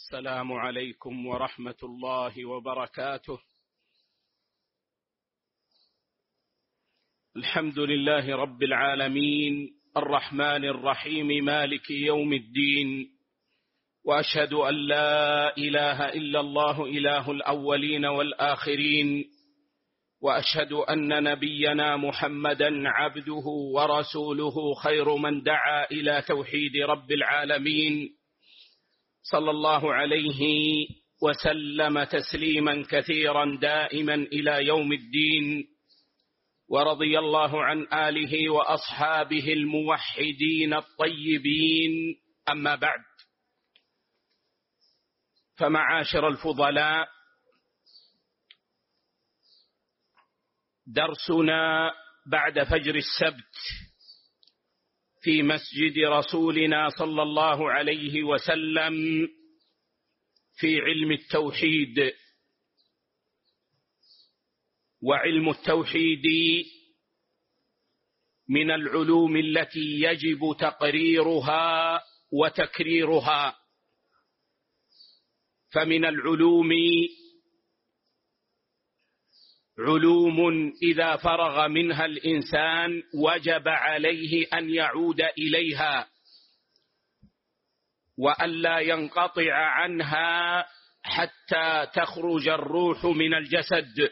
السلام عليكم ورحمة الله وبركاته. الحمد لله رب العالمين الرحمن الرحيم مالك يوم الدين، وأشهد أن لا إله إلا الله إله الأولين والآخرين، وأشهد أن نبينا محمدا عبده ورسوله خير من دعا إلى توحيد رب العالمين، صلى الله عليه وسلم تسليما كثيرا دائما إلى يوم الدين. ورضي الله عن آله وأصحابه الموحدين الطيبين، أما بعد، فمعاشر الفضلاء، درسنا بعد فجر السبت في مسجد رسولنا صلى الله عليه وسلم في علم التوحيد. وعلم التوحيد من العلوم التي يجب تقريرها وتكريرها، فمن العلوم علوم إذا فرغ منها الإنسان وجب عليه أن يعود إليها وألا ينقطع عنها حتى تخرج الروح من الجسد.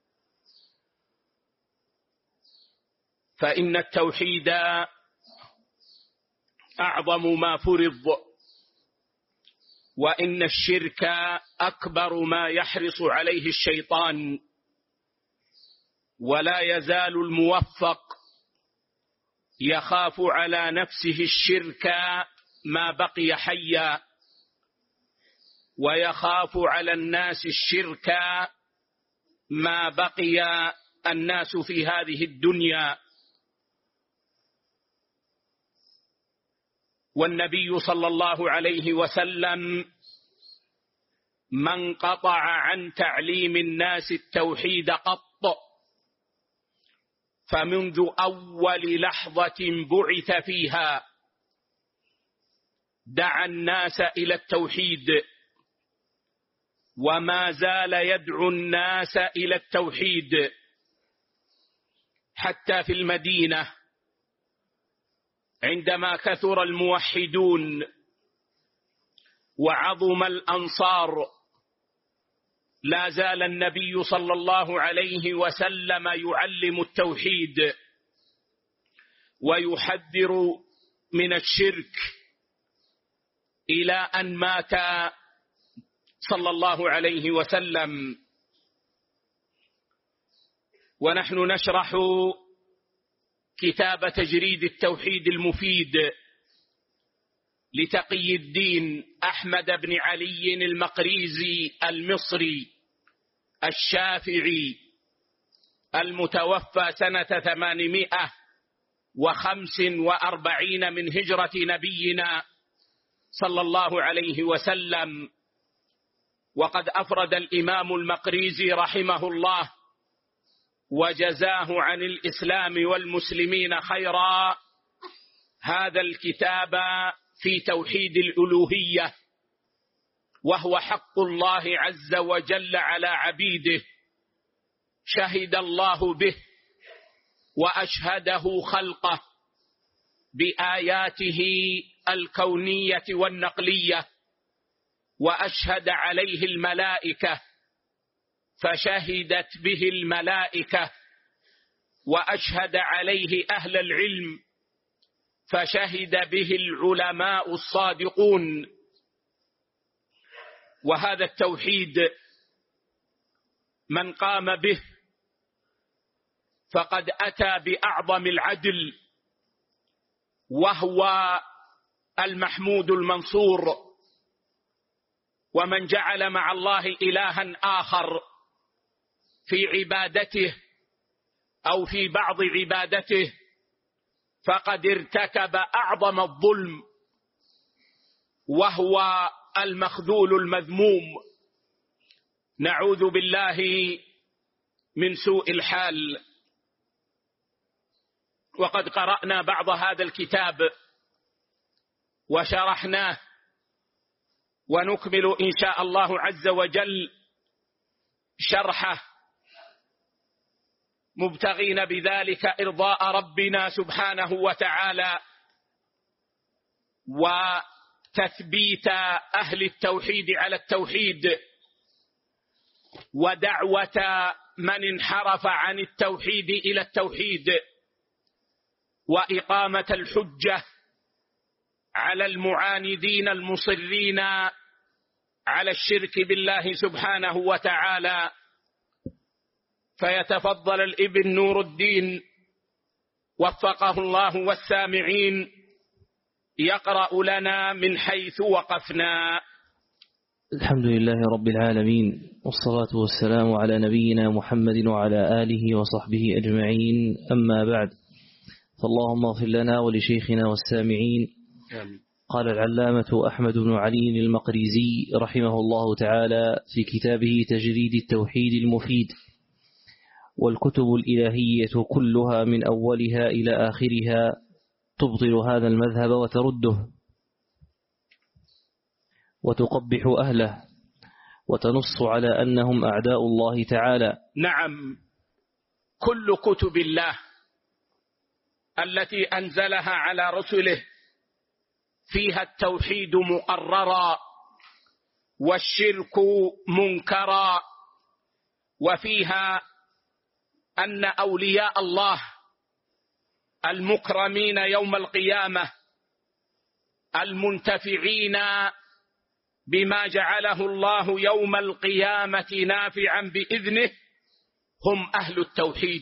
فإن التوحيد أعظم ما فرض، وإن الشرك أكبر ما يحرص عليه الشيطان، ولا يزال الموفق يخاف على نفسه الشرك ما بقي حيا، ويخاف على الناس الشرك ما بقي الناس في هذه الدنيا. والنبي صلى الله عليه وسلم من قطع عن تعليم الناس التوحيد قط، فمنذ أول لحظة بعث فيها دعا الناس إلى التوحيد، وما زال يدعو الناس إلى التوحيد حتى في المدينة عندما كثر الموحدون وعظم الأنصار، لا زال النبي صلى الله عليه وسلم يعلم التوحيد ويحذر من الشرك إلى أن مات صلى الله عليه وسلم. ونحن نشرح كتاب تجريد التوحيد المفيد لتقي الدين أحمد بن علي المقريزي المصري الشافعي المتوفى سنة 845 من هجرة نبينا صلى الله عليه وسلم. وقد أفرد الإمام المقريزي رحمه الله وجزاه عن الإسلام والمسلمين خيرا هذا الكتاب في توحيد الألوهية، وهو حق الله عز وجل على عبيده، شهد الله به وأشهده خلقه بآياته الكونية والنقلية، وأشهد عليه الملائكة فشهدت به الملائكة، وأشهد عليه أهل العلم فشهد به العلماء الصادقون. وهذا التوحيد من قام به فقد أتى بأعظم العدل، وهو المحمود المنصور. ومن جعل مع الله إلها آخر في عبادته أو في بعض عبادته فقد ارتكب أعظم الظلم، وهو المخذول المذموم. نعوذ بالله من سوء الحال. وقد قرأنا بعض هذا الكتاب وشرحناه ونكمل إن شاء الله عز وجل شرحه، مبتغين بذلك إرضاء ربنا سبحانه وتعالى وتثبيت أهل التوحيد على التوحيد، ودعوة من انحرف عن التوحيد إلى التوحيد، وإقامة الحجة على المعاندين المصرين على الشرك بالله سبحانه وتعالى. فيتفضل الابن نور الدين وفقه الله والسامعين يقرأ لنا من حيث وقفنا. الحمد لله رب العالمين، والصلاة والسلام على نبينا محمد وعلى آله وصحبه أجمعين، أما بعد، فاللهم اغفر لنا ولشيخنا والسامعين. قال العلامة أحمد بن علي المقريزي رحمه الله تعالى في كتابه تجريد التوحيد المفيد: والكتب الإلهية كلها من أولها إلى آخرها تبطل هذا المذهب وترده وتقبح أهله وتنص على أنهم أعداء الله تعالى. نعم، كل كتب الله التي أنزلها على رسله فيها التوحيد مقررا والشرك منكرا، وفيها أن أولياء الله المكرمين يوم القيامة المنتفعين بما جعله الله يوم القيامة نافعا بإذنه هم أهل التوحيد،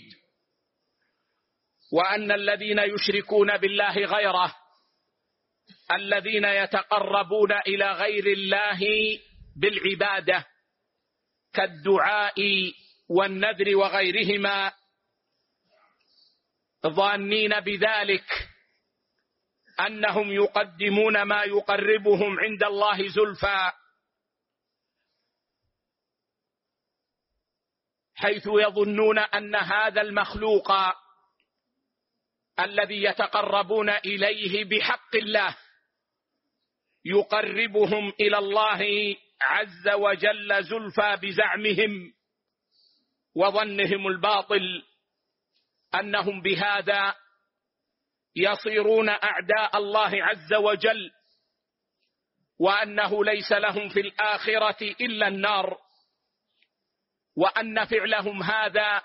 وأن الذين يشركون بالله غيره، الذين يتقربون إلى غير الله بالعبادة كالدعاء والنذر وغيرهما، ظانين بذلك أنهم يقدمون ما يقربهم عند الله زلفى، حيث يظنون أن هذا المخلوق الذي يتقربون إليه بحق الله يقربهم إلى الله عز وجل زلفى بزعمهم وظنهم الباطل أنهم بهذا يصيرون أعداء الله عز وجل، وأنه ليس لهم في الآخرة إلا النار، وأن فعلهم هذا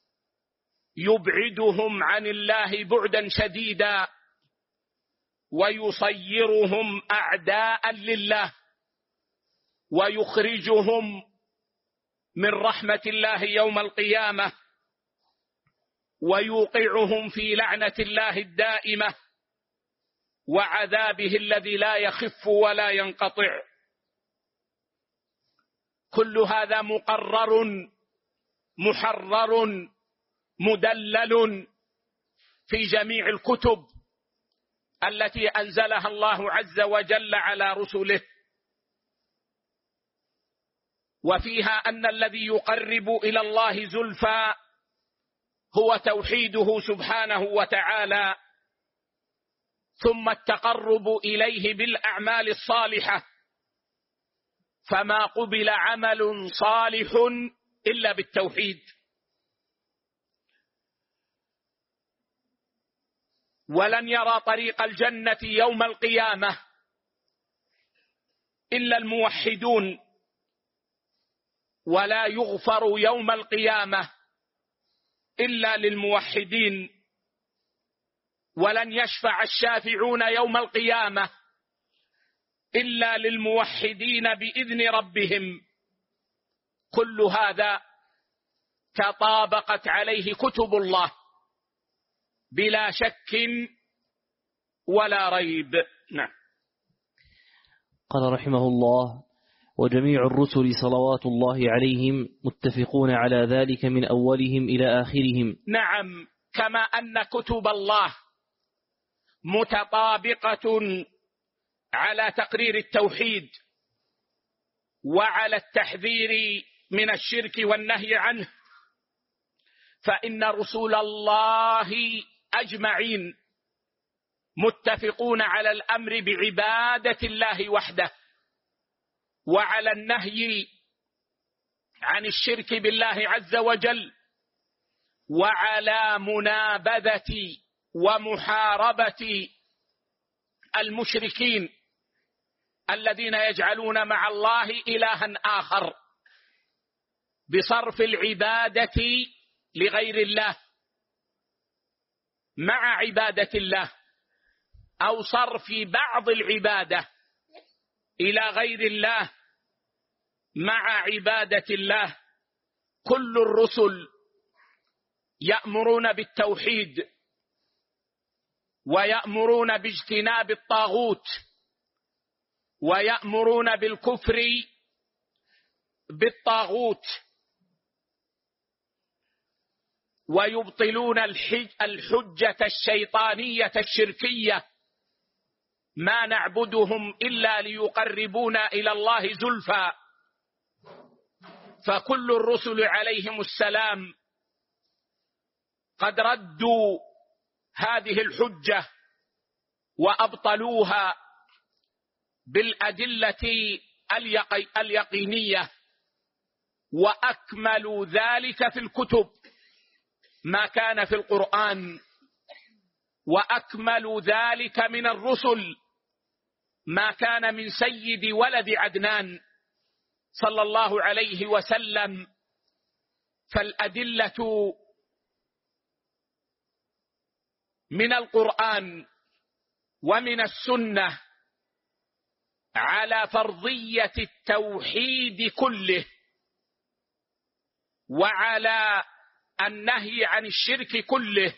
يبعدهم عن الله بعدا شديدا ويصيرهم أعداء لله ويخرجهم من رحمة الله يوم القيامة ويوقعهم في لعنة الله الدائمة وعذابه الذي لا يخف ولا ينقطع. كل هذا مقرر محرر مدلل في جميع الكتب التي أنزلها الله عز وجل على رسله، وفيها أن الذي يقرب إلى الله زلفى هو توحيده سبحانه وتعالى، ثم التقرب إليه بالأعمال الصالحة، فما قبل عمل صالح إلا بالتوحيد. ولن يرى طريق الجنة يوم القيامة إلا الموحدون، ولا يغفر يوم القيامة إلا للموحدين، ولن يشفع الشافعون يوم القيامة إلا للموحدين بإذن ربهم. كل هذا تطابقت عليه كتب الله بلا شك ولا ريب. نعم. قال رحمه الله: وجميع الرسل صلوات الله عليهم متفقون على ذلك من أولهم إلى آخرهم. نعم، كما أن كتب الله متطابقة على تقرير التوحيد وعلى التحذير من الشرك والنهي عنه، فإن رسول الله أجمعين متفقون على الأمر بعبادة الله وحده وعلى النهي عن الشرك بالله عز وجل، وعلى منابذة ومحاربة المشركين الذين يجعلون مع الله إلها آخر بصرف العبادة لغير الله مع عبادة الله، أو صرف بعض العبادة إلى غير الله مع عبادة الله. كل الرسل يأمرون بالتوحيد ويأمرون باجتناب الطاغوت ويأمرون بالكفر بالطاغوت، ويبطلون الحجة الشيطانية الشركية: ما نعبدهم إلا ليقربونا إلى الله زلفى. فكل الرسل عليهم السلام قد ردوا هذه الحجة وأبطلوها بالأدلة اليقينية، وأكملوا ذلك في الكتب ما كان في القرآن، وأكملوا ذلك من الرسل ما كان من سيد ولد عدنان صلى الله عليه وسلم. فالأدلة من القرآن ومن السنة على فرضية التوحيد كله، وعلى النهي عن الشرك كله،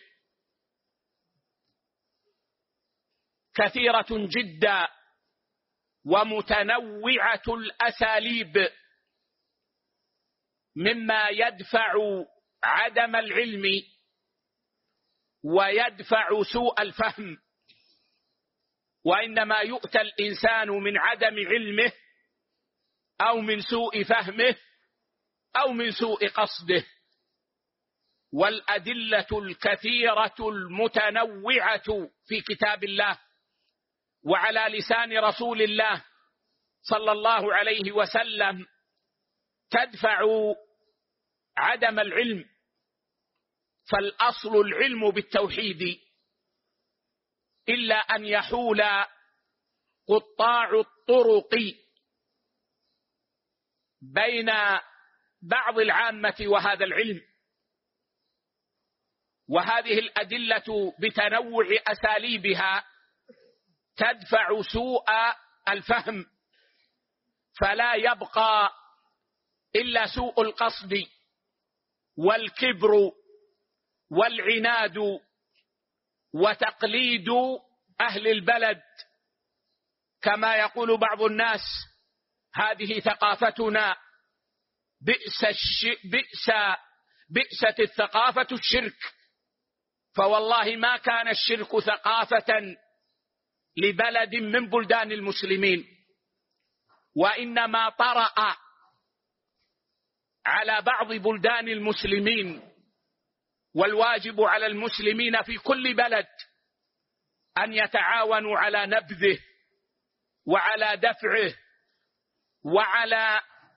كثيرة جدا ومتنوعة الأساليب، مما يدفع عدم العلم ويدفع سوء الفهم. وإنما يؤتى الإنسان من عدم علمه أو من سوء فهمه أو من سوء قصده. والأدلة الكثيرة المتنوعة في كتاب الله وعلى لسان رسول الله صلى الله عليه وسلم تدفع عدم العلم. فالأصل العلم بالتوحيد، إلا أن يحول قطاع الطرق بين بعض العامة وهذا العلم. وهذه الأدلة بتنوع أساليبها تدفع سوء الفهم، فلا يبقى إلا سوء القصد والكبر والعناد وتقليد أهل البلد، كما يقول بعض الناس: هذه ثقافتنا، بئست الثقافة الشرك. فوالله ما كان الشرك ثقافة لبلد من بلدان المسلمين، وإنما طرأ على بعض بلدان المسلمين. والواجب على المسلمين في كل بلد أن يتعاونوا على نبذه وعلى دفعه وعلى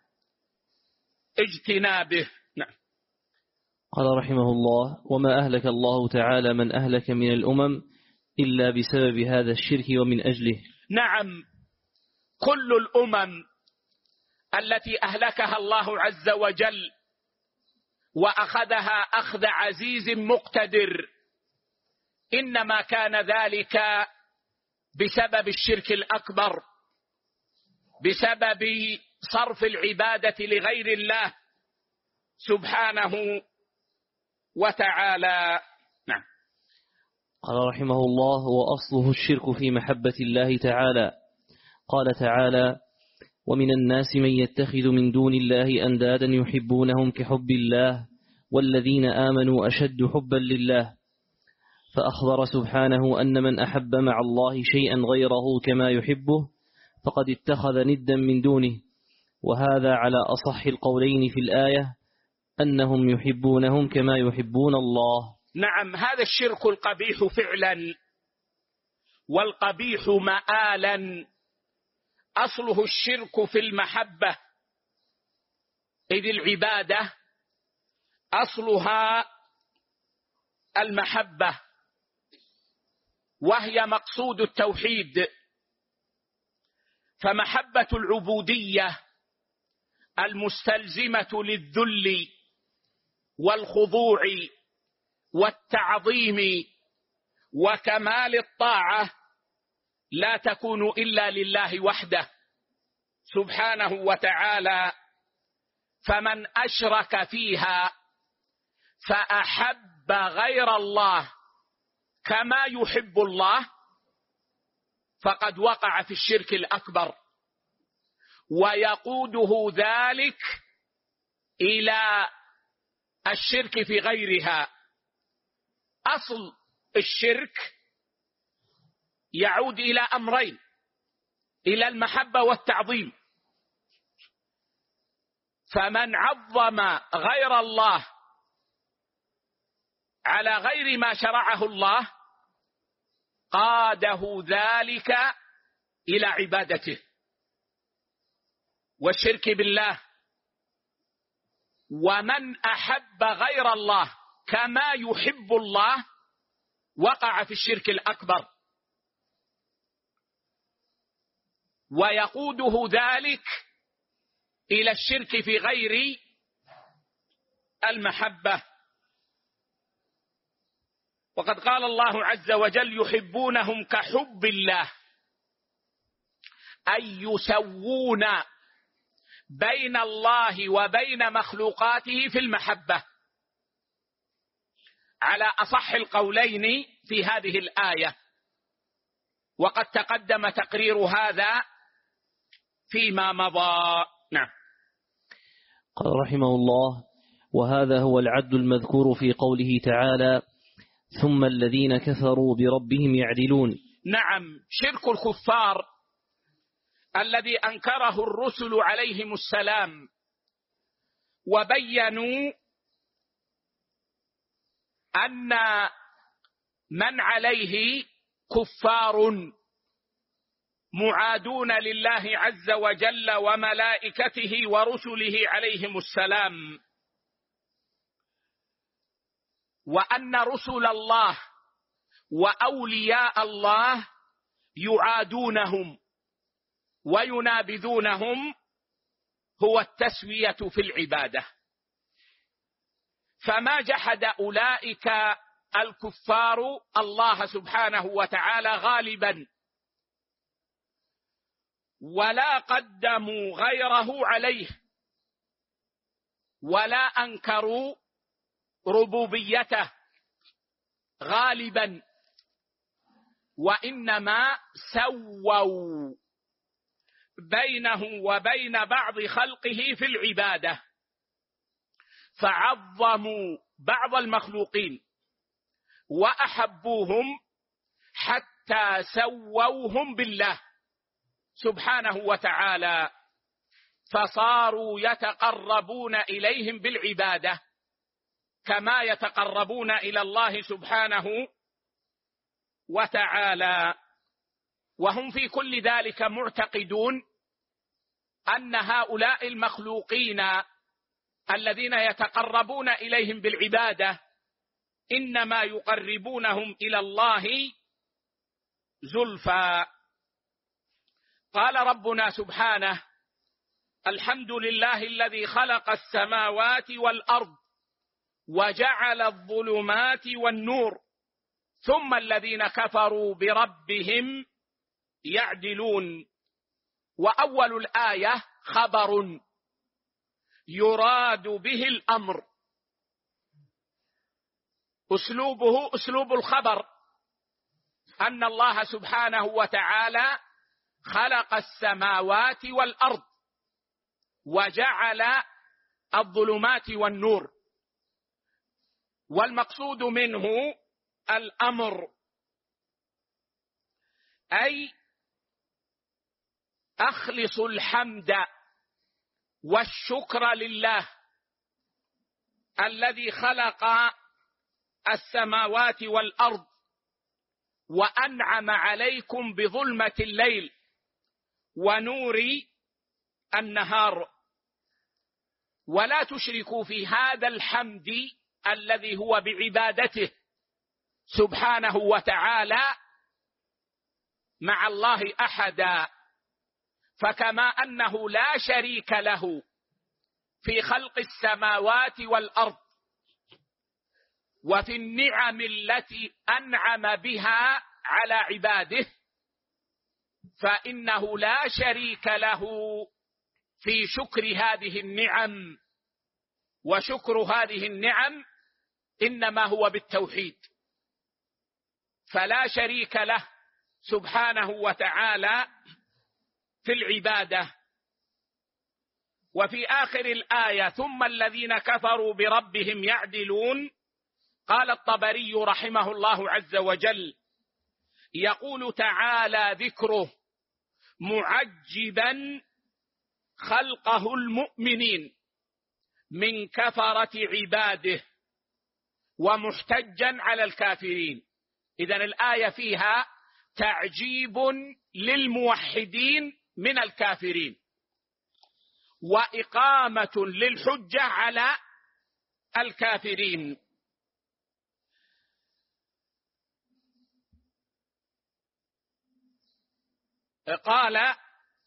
اجتنابه. نعم. قال رحمه الله: وما أهلك الله تعالى من أهلك من الأمم إلا بسبب هذا الشرك ومن أجله. نعم، كل الأمم التي أهلكها الله عز وجل وأخذها أخذ عزيز مقتدر إنما كان ذلك بسبب الشرك الأكبر، بسبب صرف العبادة لغير الله سبحانه وتعالى. نعم. قال رحمه الله: وأصله الشرك في محبة الله تعالى. قال تعالى: ومن الناس من يتخذ من دون الله أندادا يحبونهم كحب الله والذين آمنوا أشد حبا لله. فأخبر سبحانه أن من أحب مع الله شيئا غيره كما يحبه فقد اتخذ ندا من دونه، وهذا على أصح القولين في الآية أنهم يحبونهم كما يحبون الله. نعم، هذا الشرك القبيح فعلا والقبيح مآلا أصله الشرك في المحبة، إذ العبادة أصلها المحبة، وهي مقصود التوحيد. فمحبة العبودية المستلزمة للذل والخضوع والتعظيم وكمال الطاعة لا تكون إلا لله وحده سبحانه وتعالى. فمن أشرك فيها فأحب غير الله كما يحب الله فقد وقع في الشرك الأكبر، ويقوده ذلك إلى الشرك في غيرها. أصل الشرك يعود إلى أمرين: إلى المحبة والتعظيم. فمن عظم غير الله على غير ما شرعه الله قاده ذلك إلى عبادته والشرك بالله. ومن أحب غير الله كما يحب الله وقع في الشرك الأكبر، ويقوده ذلك إلى الشرك في غير المحبة. وقد قال الله عز وجل: يحبونهم كحب الله، أي يسوون بين الله وبين مخلوقاته في المحبة، على أصح القولين في هذه الآية، وقد تقدم تقرير هذا فيما مضى. نعم. قال رحمه الله: وهذا هو العد المذكور في قوله تعالى: ثم الذين كفروا بربهم يعدلون. نعم، شرك الكفار الذي أنكره الرسل عليهم السلام وبينوا أن من عليه كفار معادون لله عز وجل وملائكته ورسله عليهم السلام، وأن رسل الله وأولياء الله يعادونهم وينابذونهم، هو التسوية في العبادة. فما جحد أولئك الكفار الله سبحانه وتعالى غالبا، ولا قدموا غيره عليه، ولا أنكروا ربوبيته غالبا، وإنما سووا بينه وبين بعض خلقه في العبادة، فعظموا بعض المخلوقين وأحبوهم حتى سووهم بالله سبحانه وتعالى، فصاروا يتقربون إليهم بالعبادة كما يتقربون إلى الله سبحانه وتعالى. وهم في كل ذلك معتقدون أن هؤلاء المخلوقين الذين يتقربون إليهم بالعبادة إنما يقربونهم إلى الله زلفى. قال ربنا سبحانه: الحمد لله الذي خلق السماوات والأرض وجعل الظلمات والنور ثم الذين كفروا بربهم يعدلون. وأول الآية خبر يراد به الأمر، أسلوبه أسلوب الخبر، أن الله سبحانه وتعالى خلق السماوات والأرض وجعل الظلمات والنور، والمقصود منه الأمر، أي أخلص الحمد والشكر لله الذي خلق السماوات والأرض وأنعم عليكم بظلمة الليل ونور النهار. ولا تشركوا في هذا الحمد الذي هو بعبادته سبحانه وتعالى مع الله أحدا، فكما أنه لا شريك له في خلق السماوات والأرض وفي النعم التي أنعم بها على عباده، فإنه لا شريك له في شكر هذه النعم، وشكر هذه النعم إنما هو بالتوحيد، فلا شريك له سبحانه وتعالى في العبادة. وفي آخر الآية ثم الذين كفروا بربهم يعدلون، قال الطبري رحمه الله عز وجل يقول تعالى ذكره معجبا خلقه المؤمنين من كفرة عباده ومحتجا على الكافرين. إذن الآية فيها تعجيب للموحدين من الكافرين وإقامة للحجة على الكافرين. قال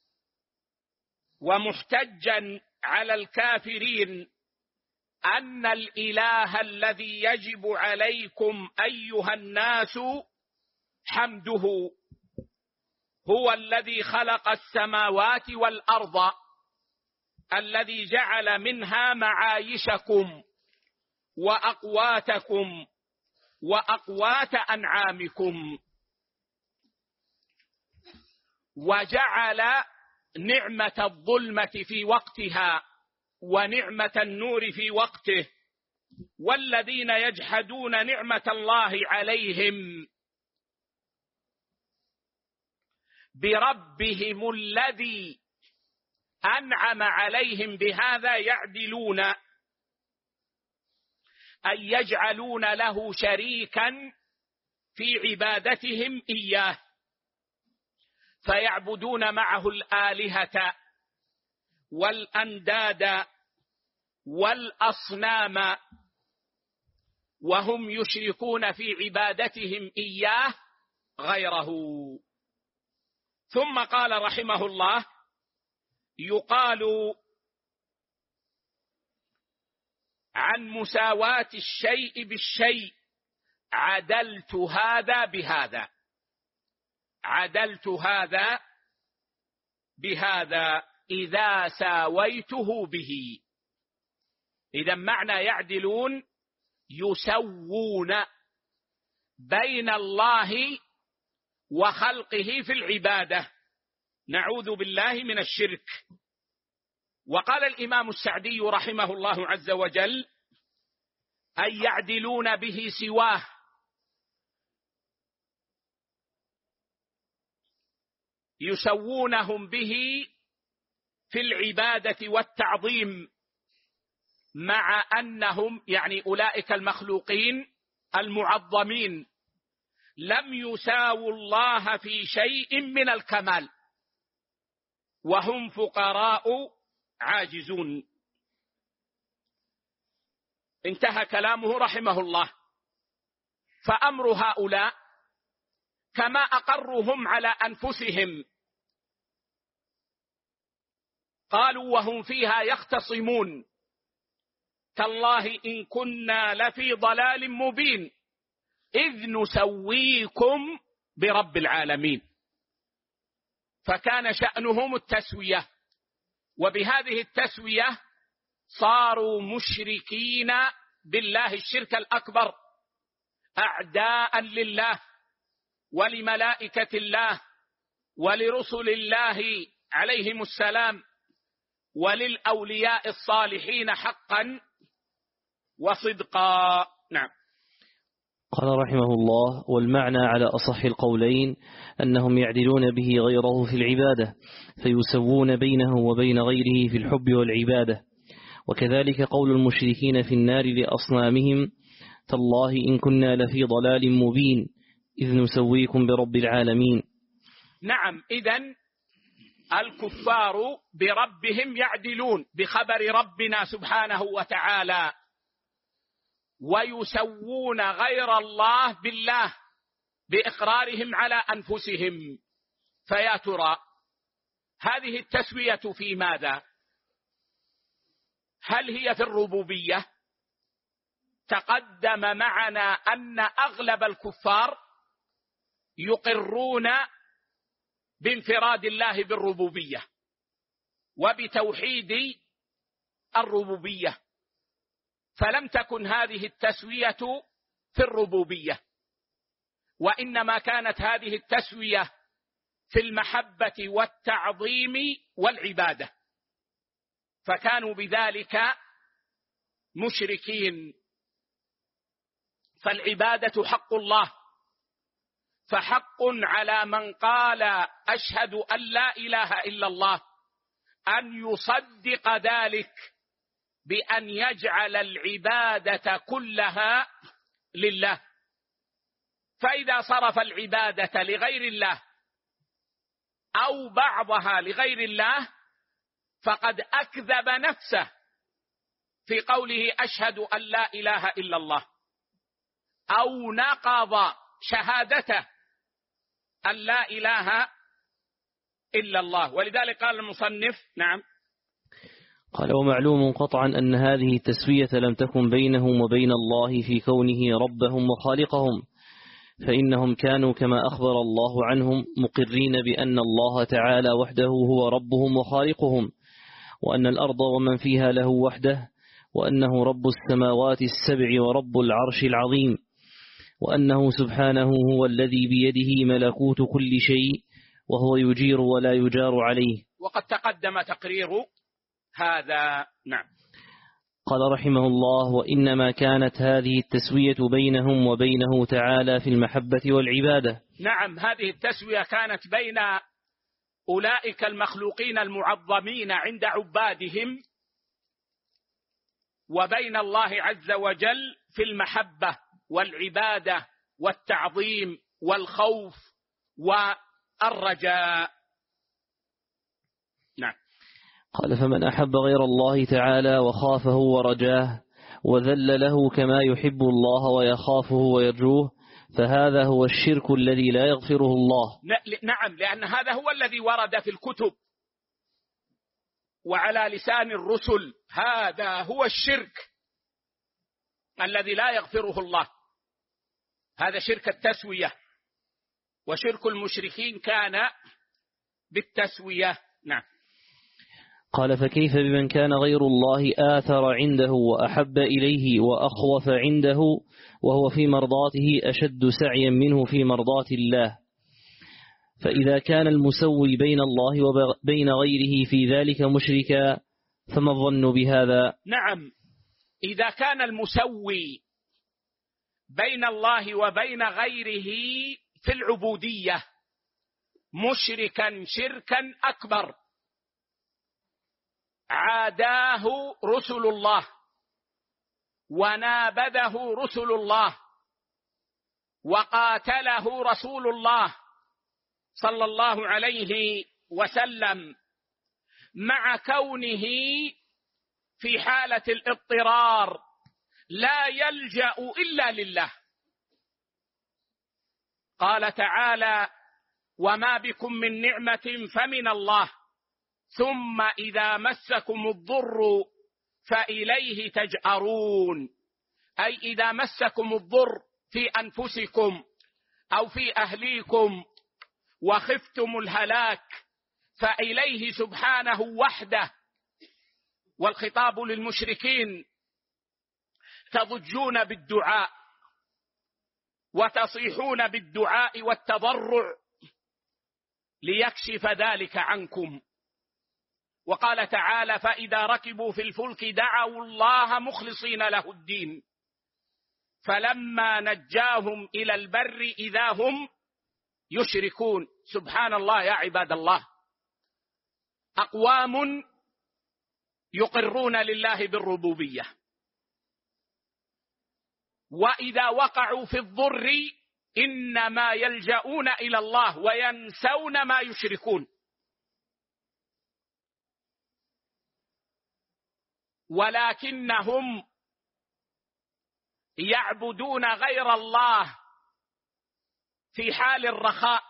ومحتجا على الكافرين أن الإله الذي يجب عليكم أيها الناس حمده هو الذي خلق السماوات والأرض الذي جعل منها معايشكم وأقواتكم وأقوات أنعامكم، وجعل نعمة الظلمة في وقتها ونعمة النور في وقته، والذين يجحدون نعمة الله عليهم بربهم الذي أنعم عليهم بهذا يعدلون، أي يجعلون له شريكا في عبادتهم إياه، فيعبدون معه الآلهة والأنداد والأصنام وهم يشركون في عبادتهم إياه غيره. ثم قال رحمه الله يقال عن مساواة الشيء بالشيء عدلت هذا بهذا، عدلت هذا بهذا إذا ساويته به. إذا معنى يعدلون يسوون بين الله وخلقه في العبادة، نعوذ بالله من الشرك. وقال الإمام السعدي رحمه الله عز وجل أي يعدلون به سواه، يسوونهم به في العبادة والتعظيم، مع أنهم يعني أولئك المخلوقين المعظمين لم يساووا الله في شيء من الكمال وهم فقراء عاجزون. انتهى كلامه رحمه الله. فأمر هؤلاء كما أقرهم على أنفسهم، قالوا وهم فيها يختصمون تالله إن كنا لفي ضلال مبين إذ نسويكم برب العالمين، فكان شأنهم التسوية، وبهذه التسوية صاروا مشركين بالله الشرك الأكبر، أعداء لله ولملائكة الله ولرسل الله عليهم السلام وللأولياء الصالحين حقا وصدقا. نعم. قال رحمه الله والمعنى على أصح القولين أنهم يعدلون به غيره في العبادة فيسوون بينه وبين غيره في الحب والعبادة. وكذلك قول المشركين في النار لأصنامهم تالله إن كنا لفي ضلال مبين إذ نسويكم برب العالمين. نعم. إذن الكفار بربهم يعدلون بخبر ربنا سبحانه وتعالى، ويسوون غير الله بالله بإقرارهم على أنفسهم. فيا ترى هذه التسوية في ماذا؟ هل هي في الربوبية؟ تقدم معنا أن أغلب الكفار يقرون بانفراد الله بالربوبية وبتوحيد الربوبية، فلم تكن هذه التسوية في الربوبية، وإنما كانت هذه التسوية في المحبة والتعظيم والعبادة، فكانوا بذلك مشركين. فالعبادة حق الله، فحق على من قال أشهد أن لا إله إلا الله أن يصدق ذلك بأن يجعل العبادة كلها لله. فإذا صرف العبادة لغير الله أو بعضها لغير الله فقد أكذب نفسه في قوله أشهد أن لا إله إلا الله، أو نقض شهادته أن لا إله إلا الله. ولذلك قال المصنف نعم، قال: ومعلوم قطعا أن هذه التسوية لم تكن بينهم وبين الله في كونه ربهم وخالقهم، فإنهم كانوا كما أخبر الله عنهم مقرين بأن الله تعالى وحده هو ربهم وخالقهم، وأن الأرض ومن فيها له وحده، وأنه رب السماوات السبع ورب العرش العظيم، وأنه سبحانه هو الذي بيده ملكوت كل شيء وهو يجير ولا يجار عليه. وقد تقدم تقرير هذا. نعم. قال رحمه الله: وإنما كانت هذه التسوية بينهم وبينه تعالى في المحبة والعبادة. نعم، هذه التسوية كانت بين أولئك المخلوقين المعظمين عند عبادهم وبين الله عز وجل في المحبة والعبادة والتعظيم والخوف والرجاء. نعم. قال: فمن أحب غير الله تعالى وخافه ورجاه وذل له كما يحب الله ويخافه ويرجوه، فهذا هو الشرك الذي لا يغفره الله. نعم، لأن هذا هو الذي ورد في الكتب وعلى لسان الرسل، هذا هو الشرك الذي لا يغفره الله، هذا شرك التسوية، وشرك المشركين كان بالتسوية. نعم. قال: فكيف بمن كان غير الله آثر عنده وأحب إليه وأخوف عنده وهو في مرضاته أشد سعيا منه في مرضاة الله؟ فإذا كان المسوي بين الله وبين غيره في ذلك مشركا فما الظن بهذا؟ نعم، إذا كان المسوي بين الله وبين غيره في العبودية مشركا شركا أكبر عاداه رسل الله ونابذه رسل الله وقاتله رسول الله صلى الله عليه وسلم، مع كونه في حالة الاضطرار لا يلجأ إلا لله. قال تعالى: وما بكم من نعمة فمن الله ثم إذا مسكم الضر فإليه تجأرون، أي إذا مسكم الضر في أنفسكم أو في أهليكم وخفتم الهلاك فإليه سبحانه وحده. والخطاب للمشركين: تضجون بالدعاء وتصيحون بالدعاء والتضرع ليكشف ذلك عنكم. وقال تعالى: فإذا ركبوا في الفلك دعوا الله مخلصين له الدين فلما نجاهم إلى البر إذا هم يشركون. سبحان الله يا عباد الله، أقوام يقرون لله بالربوبية، وإذا وقعوا في الضر إنما يلجؤون إلى الله وينسون ما يشركون. ولكنهم يعبدون غير الله في حال الرخاء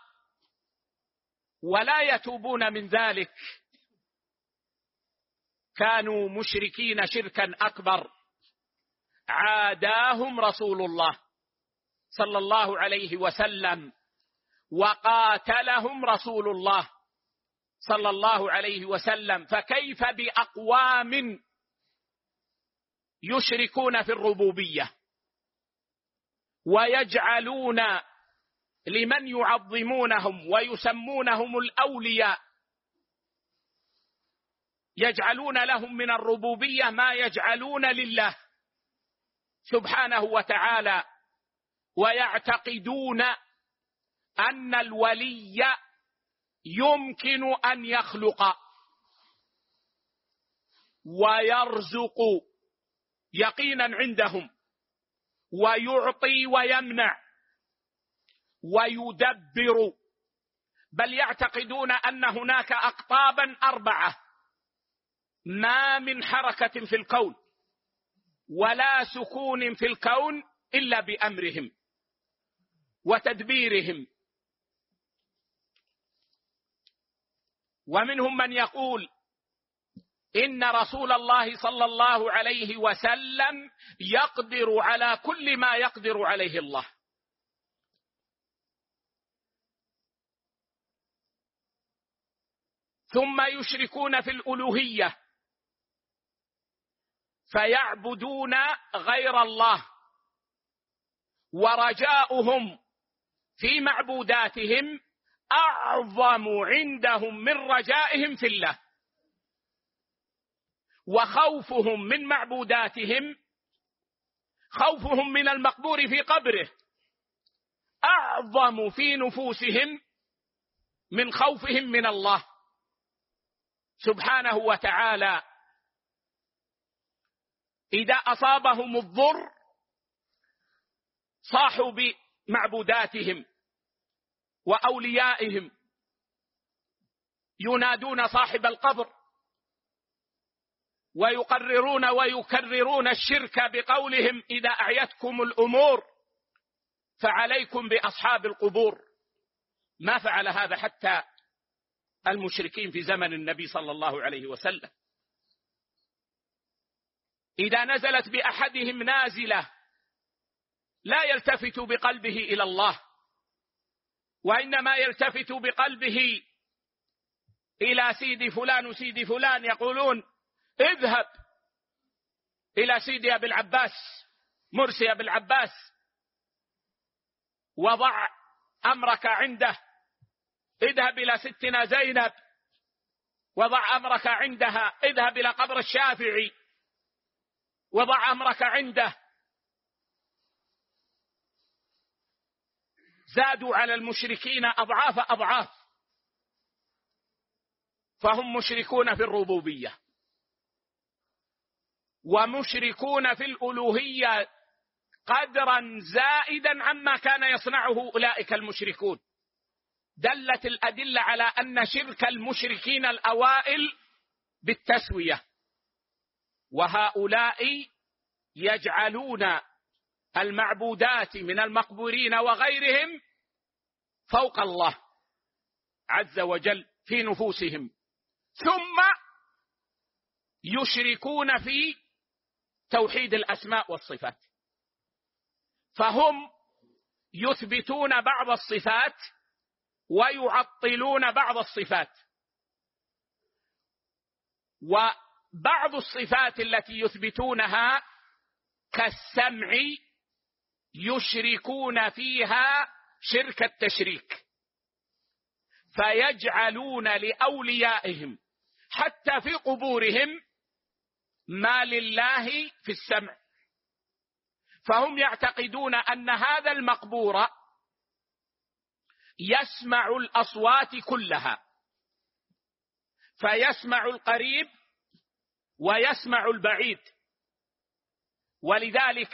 ولا يتوبون من ذلك، كانوا مشركين شركا أكبر، عاداهم رسول الله صلى الله عليه وسلم وقاتلهم رسول الله صلى الله عليه وسلم. فكيف بأقوام يشركون في الربوبية ويجعلون لمن يعظمونهم ويسمونهم الأولياء، يجعلون لهم من الربوبية ما يجعلون لله سبحانه وتعالى، ويعتقدون أن الولي يمكن أن يخلق ويرزق يقينا عندهم، ويعطي ويمنع ويدبر، بل يعتقدون أن هناك أقطابا 4 ما من حركة في الكون ولا سكون في الكون إلا بأمرهم وتدبيرهم. ومنهم من يقول إن رسول الله صلى الله عليه وسلم يقدر على كل ما يقدر عليه الله. ثم يشركون في الألوهية فيعبدون غير الله، ورجاؤهم في معبوداتهم أعظم عندهم من رجائهم في الله، وخوفهم من معبوداتهم، خوفهم من المقبور في قبره، أعظم في نفوسهم من خوفهم من الله سبحانه وتعالى. إذا أصابهم الضر صاحوا بمعبوداتهم وأوليائهم، ينادون صاحب القبر ويقررون ويكررون الشرك بقولهم إذا أعيتكم الأمور فعليكم بأصحاب القبور. ما فعل هذا حتى المشركين في زمن النبي صلى الله عليه وسلم. إذا نزلت بأحدهم نازلة لا يلتفت بقلبه إلى الله، وإنما يلتفت بقلبه إلى سيدي فلان وسيدي فلان، يقولون اذهب إلى سيدي أبي العباس مرسي أبي العباس وضع أمرك عنده، اذهب إلى ستنا زينب وضع أمرك عندها، اذهب إلى قبر الشافعي وضع أمرك عنده. زادوا على المشركين أضعاف أضعاف، فهم مشركون في الربوبية ومشركون في الألوهية قدرا زائدا عما كان يصنعه أولئك المشركون. دلت الأدلة على أن شرك المشركين الأوائل بالتسوية، وهؤلاء يجعلون المعبودات من المقبورين وغيرهم فوق الله عز وجل في نفوسهم، ثم يشركون في توحيد الأسماء والصفات، فهم يثبتون بعض الصفات ويعطلون بعض الصفات، وبعض الصفات التي يثبتونها كالسمع يشركون فيها شرك التشريك، فيجعلون لأوليائهم حتى في قبورهم ما لله في السمع، فهم يعتقدون أن هذا المقبور يسمع الأصوات كلها، فيسمع القريب ويسمع البعيد. ولذلك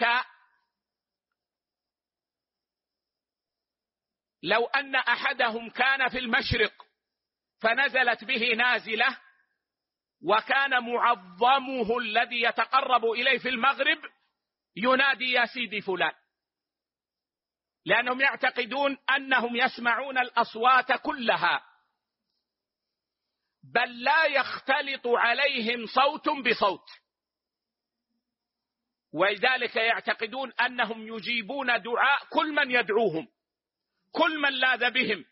لو أن أحدهم كان في المشرق فنزلت به نازلة وكان معظمه الذي يتقرب إليه في المغرب ينادي يا سيدي فلان، لأنهم يعتقدون أنهم يسمعون الأصوات كلها، بل لا يختلط عليهم صوت بصوت، ولذلك يعتقدون أنهم يجيبون دعاء كل من يدعوهم، كل من لاذ بهم،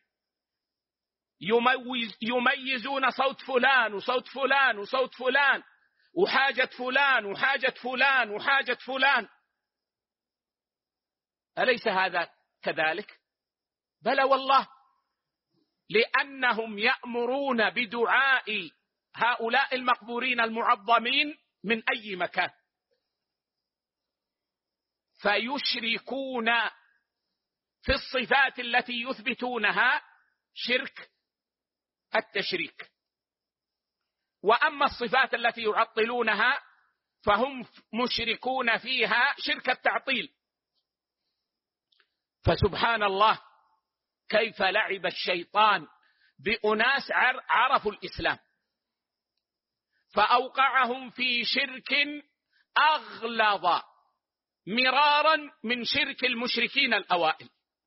يميزون صوت فلان وصوت فلان وصوت فلان وحاجة فلان وحاجة فلان وحاجة فلان. أليس هذا كذلك؟ بلى والله، لأنهم يأمرون بدعاء هؤلاء المقبورين المعظمين من أي مكان، فيشركون في الصفات التي يثبتونها شرك التشريك، وأما الصفات التي يعطلونها فهم مشركون فيها شرك التعطيل. فسبحان الله كيف لعب الشيطان بأناس عرفوا الإسلام، فأوقعهم في شرك أغلظ مرارا من شرك المشركين الأوائل.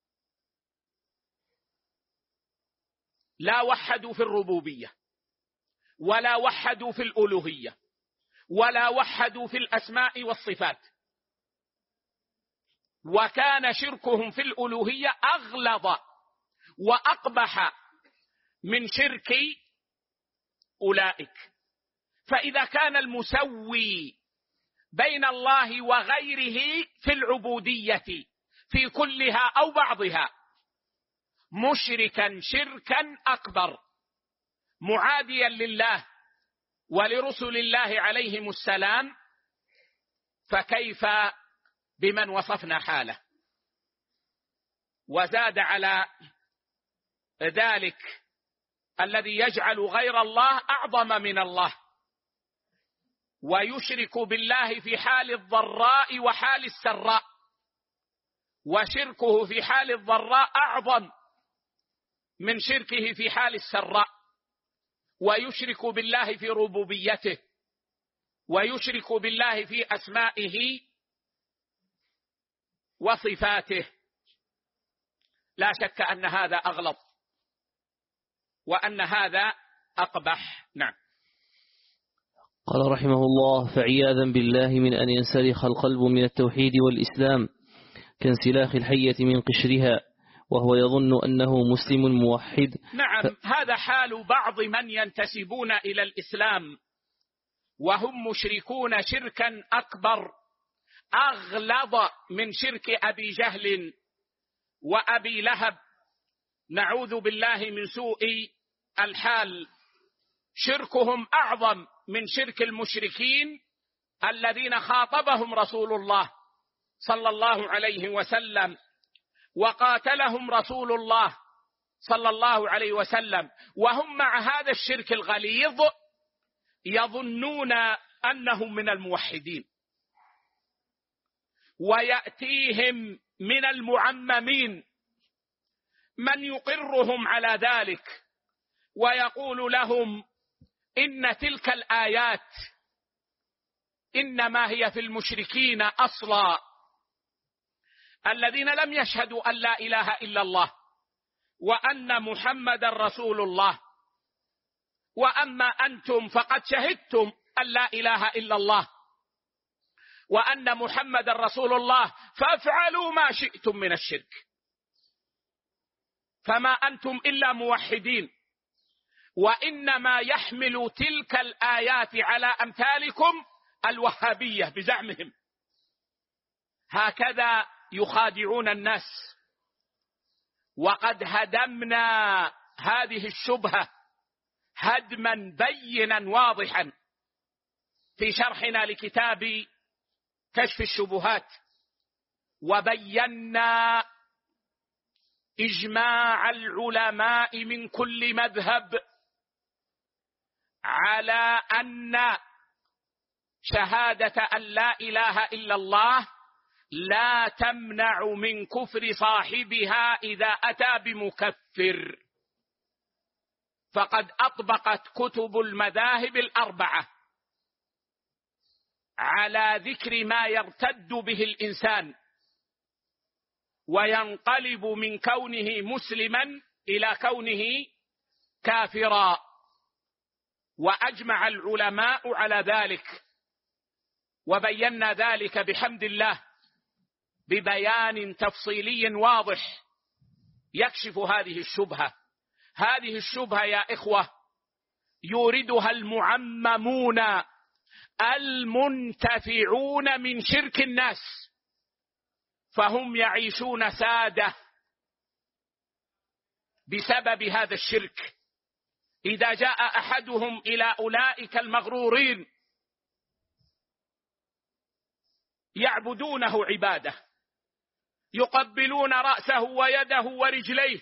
لا وحدوا في الربوبية، ولا وحدوا في الألوهية، ولا وحدوا في الأسماء والصفات، وكان شركهم في الألوهية أغلظ وأقبح من شرك أولئك. فإذا كان المسوي بين الله وغيره في العبودية في كلها أو بعضها مشركا شركا أكبر معاديا لله ولرسل الله عليهم السلام، فكيف بمن وصفنا حاله؟ وزاد على ذلك الذي يجعل غير الله أعظم من الله، ويشرك بالله في حال الضراء وحال السراء، وشركه في حال الضراء أعظم من شركه في حال السراء، ويشرك بالله في ربوبيته، ويشرك بالله في أسمائه وصفاته. لا شك أن هذا أغلظ وأن هذا أقبح. نعم. قال رحمه الله: فعياذا بالله من أن ينسلخ القلب من التوحيد والإسلام كانسلاخ الحية من قشرها وهو يظن أنه مسلم موحد. نعم، هذا حال بعض من ينتسبون إلى الإسلام وهم مشركون شركا أكبر أغلظ من شرك أبي جهل وأبي لهب، نعوذ بالله من سوء الحال. شركهم أعظم من شرك المشركين الذين خاطبهم رسول الله صلى الله عليه وسلم وقاتلهم رسول الله صلى الله عليه وسلم، وهم مع هذا الشرك الغليظ يظنون أنهم من الموحدين. ويأتيهم من المعممين من يقرهم على ذلك ويقول لهم إن تلك الآيات إنما هي في المشركين أصلا الذين لم يشهدوا أن لا إله إلا الله وأن محمد رسول الله، وأما أنتم فقد شهدتم أن لا إله إلا الله وأن محمد رسول الله فافعلوا ما شئتم من الشرك، فما أنتم إلا موحدين، وإنما يحمل تلك الآيات على أمثالكم الوهابية بزعمهم. هكذا يخادعون الناس. وقد هدمنا هذه الشبهة هدما بينا واضحا في شرحنا لكتاب كشف الشبهات، وبينا إجماع العلماء من كل مذهب على أن شهادة أن لا إله إلا الله لا تمنع من كفر صاحبها إذا أتى بمكفر. فقد أطبقت كتب المذاهب الأربعة على ذكر ما يرتد به الإنسان وينقلب من كونه مسلما إلى كونه كافرا، وأجمع العلماء على ذلك، وبينا ذلك بحمد الله ببيان تفصيلي واضح يكشف هذه الشبهة. هذه الشبهة يا إخوة يوردها المعممون المنتفعون من شرك الناس، فهم يعيشون سادة بسبب هذا الشرك. إذا جاء أحدهم إلى أولئك المغرورين يعبدونه عبادة، يقبلون رأسه ويده ورجليه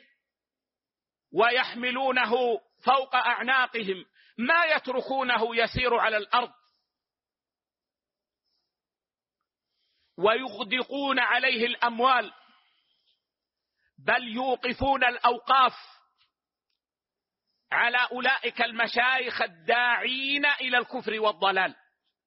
ويحملونه فوق أعناقهم، ما يتركونه يسير على الأرض، ويغدقون عليه الأموال، بل يوقفون الأوقاف على أولئك المشايخ الداعين إلى الكفر والضلال،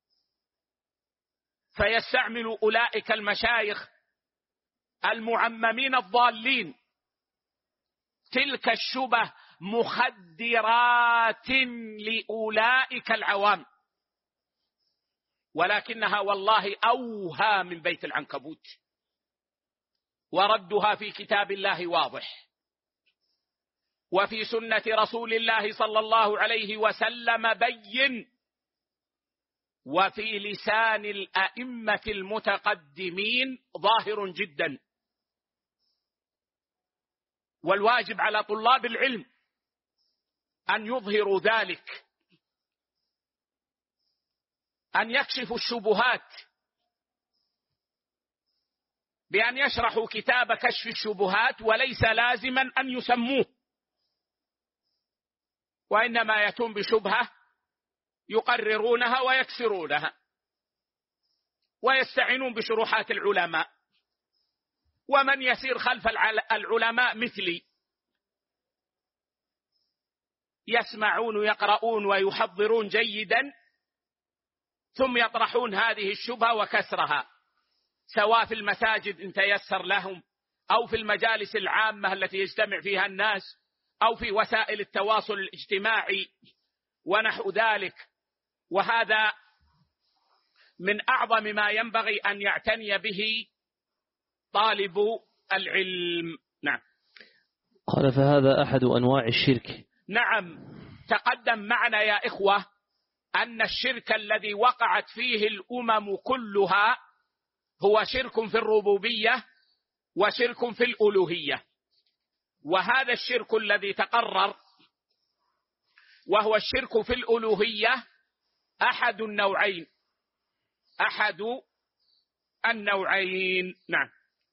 فيستعمل أولئك المشايخ المعممين الضالين تلك الشبه مخدرات لأولئك العوام، ولكنها والله أوهى من بيت العنكبوت، وردها في كتاب الله واضح، وفي سنة رسول الله صلى الله عليه وسلم بين، وفي لسان الأئمة المتقدمين ظاهر جدا. والواجب على طلاب العلم أن يظهروا ذلك، أن يكشفوا الشبهات بأن يشرحوا كتاب كشف الشبهات، وليس لازما أن يسموه، وإنما يتم بشبهة يقررونها ويكسرونها ويستعينون بشروحات العلماء. ومن يسير خلف العلماء مثلي يسمعون ويقرؤون ويحضرون جيدا، ثم يطرحون هذه الشبهة وكسرها، سواء في المساجد إن تيسر لهم، أو في المجالس العامة التي يجتمع فيها الناس، أو في وسائل التواصل الاجتماعي ونحو ذلك. وهذا من أعظم ما ينبغي أن يعتني به طالب العلم. نعم. قال فهذا أحد أنواع الشرك. نعم، تقدم معنا يا إخوة أن الشرك الذي وقعت فيه الأمم كلها هو شرك في الربوبية وشرك في الألوهية، وهذا الشرك الذي تقرر وهو الشرك في الألوهية أحد النوعين، أحد النوعين. نعم.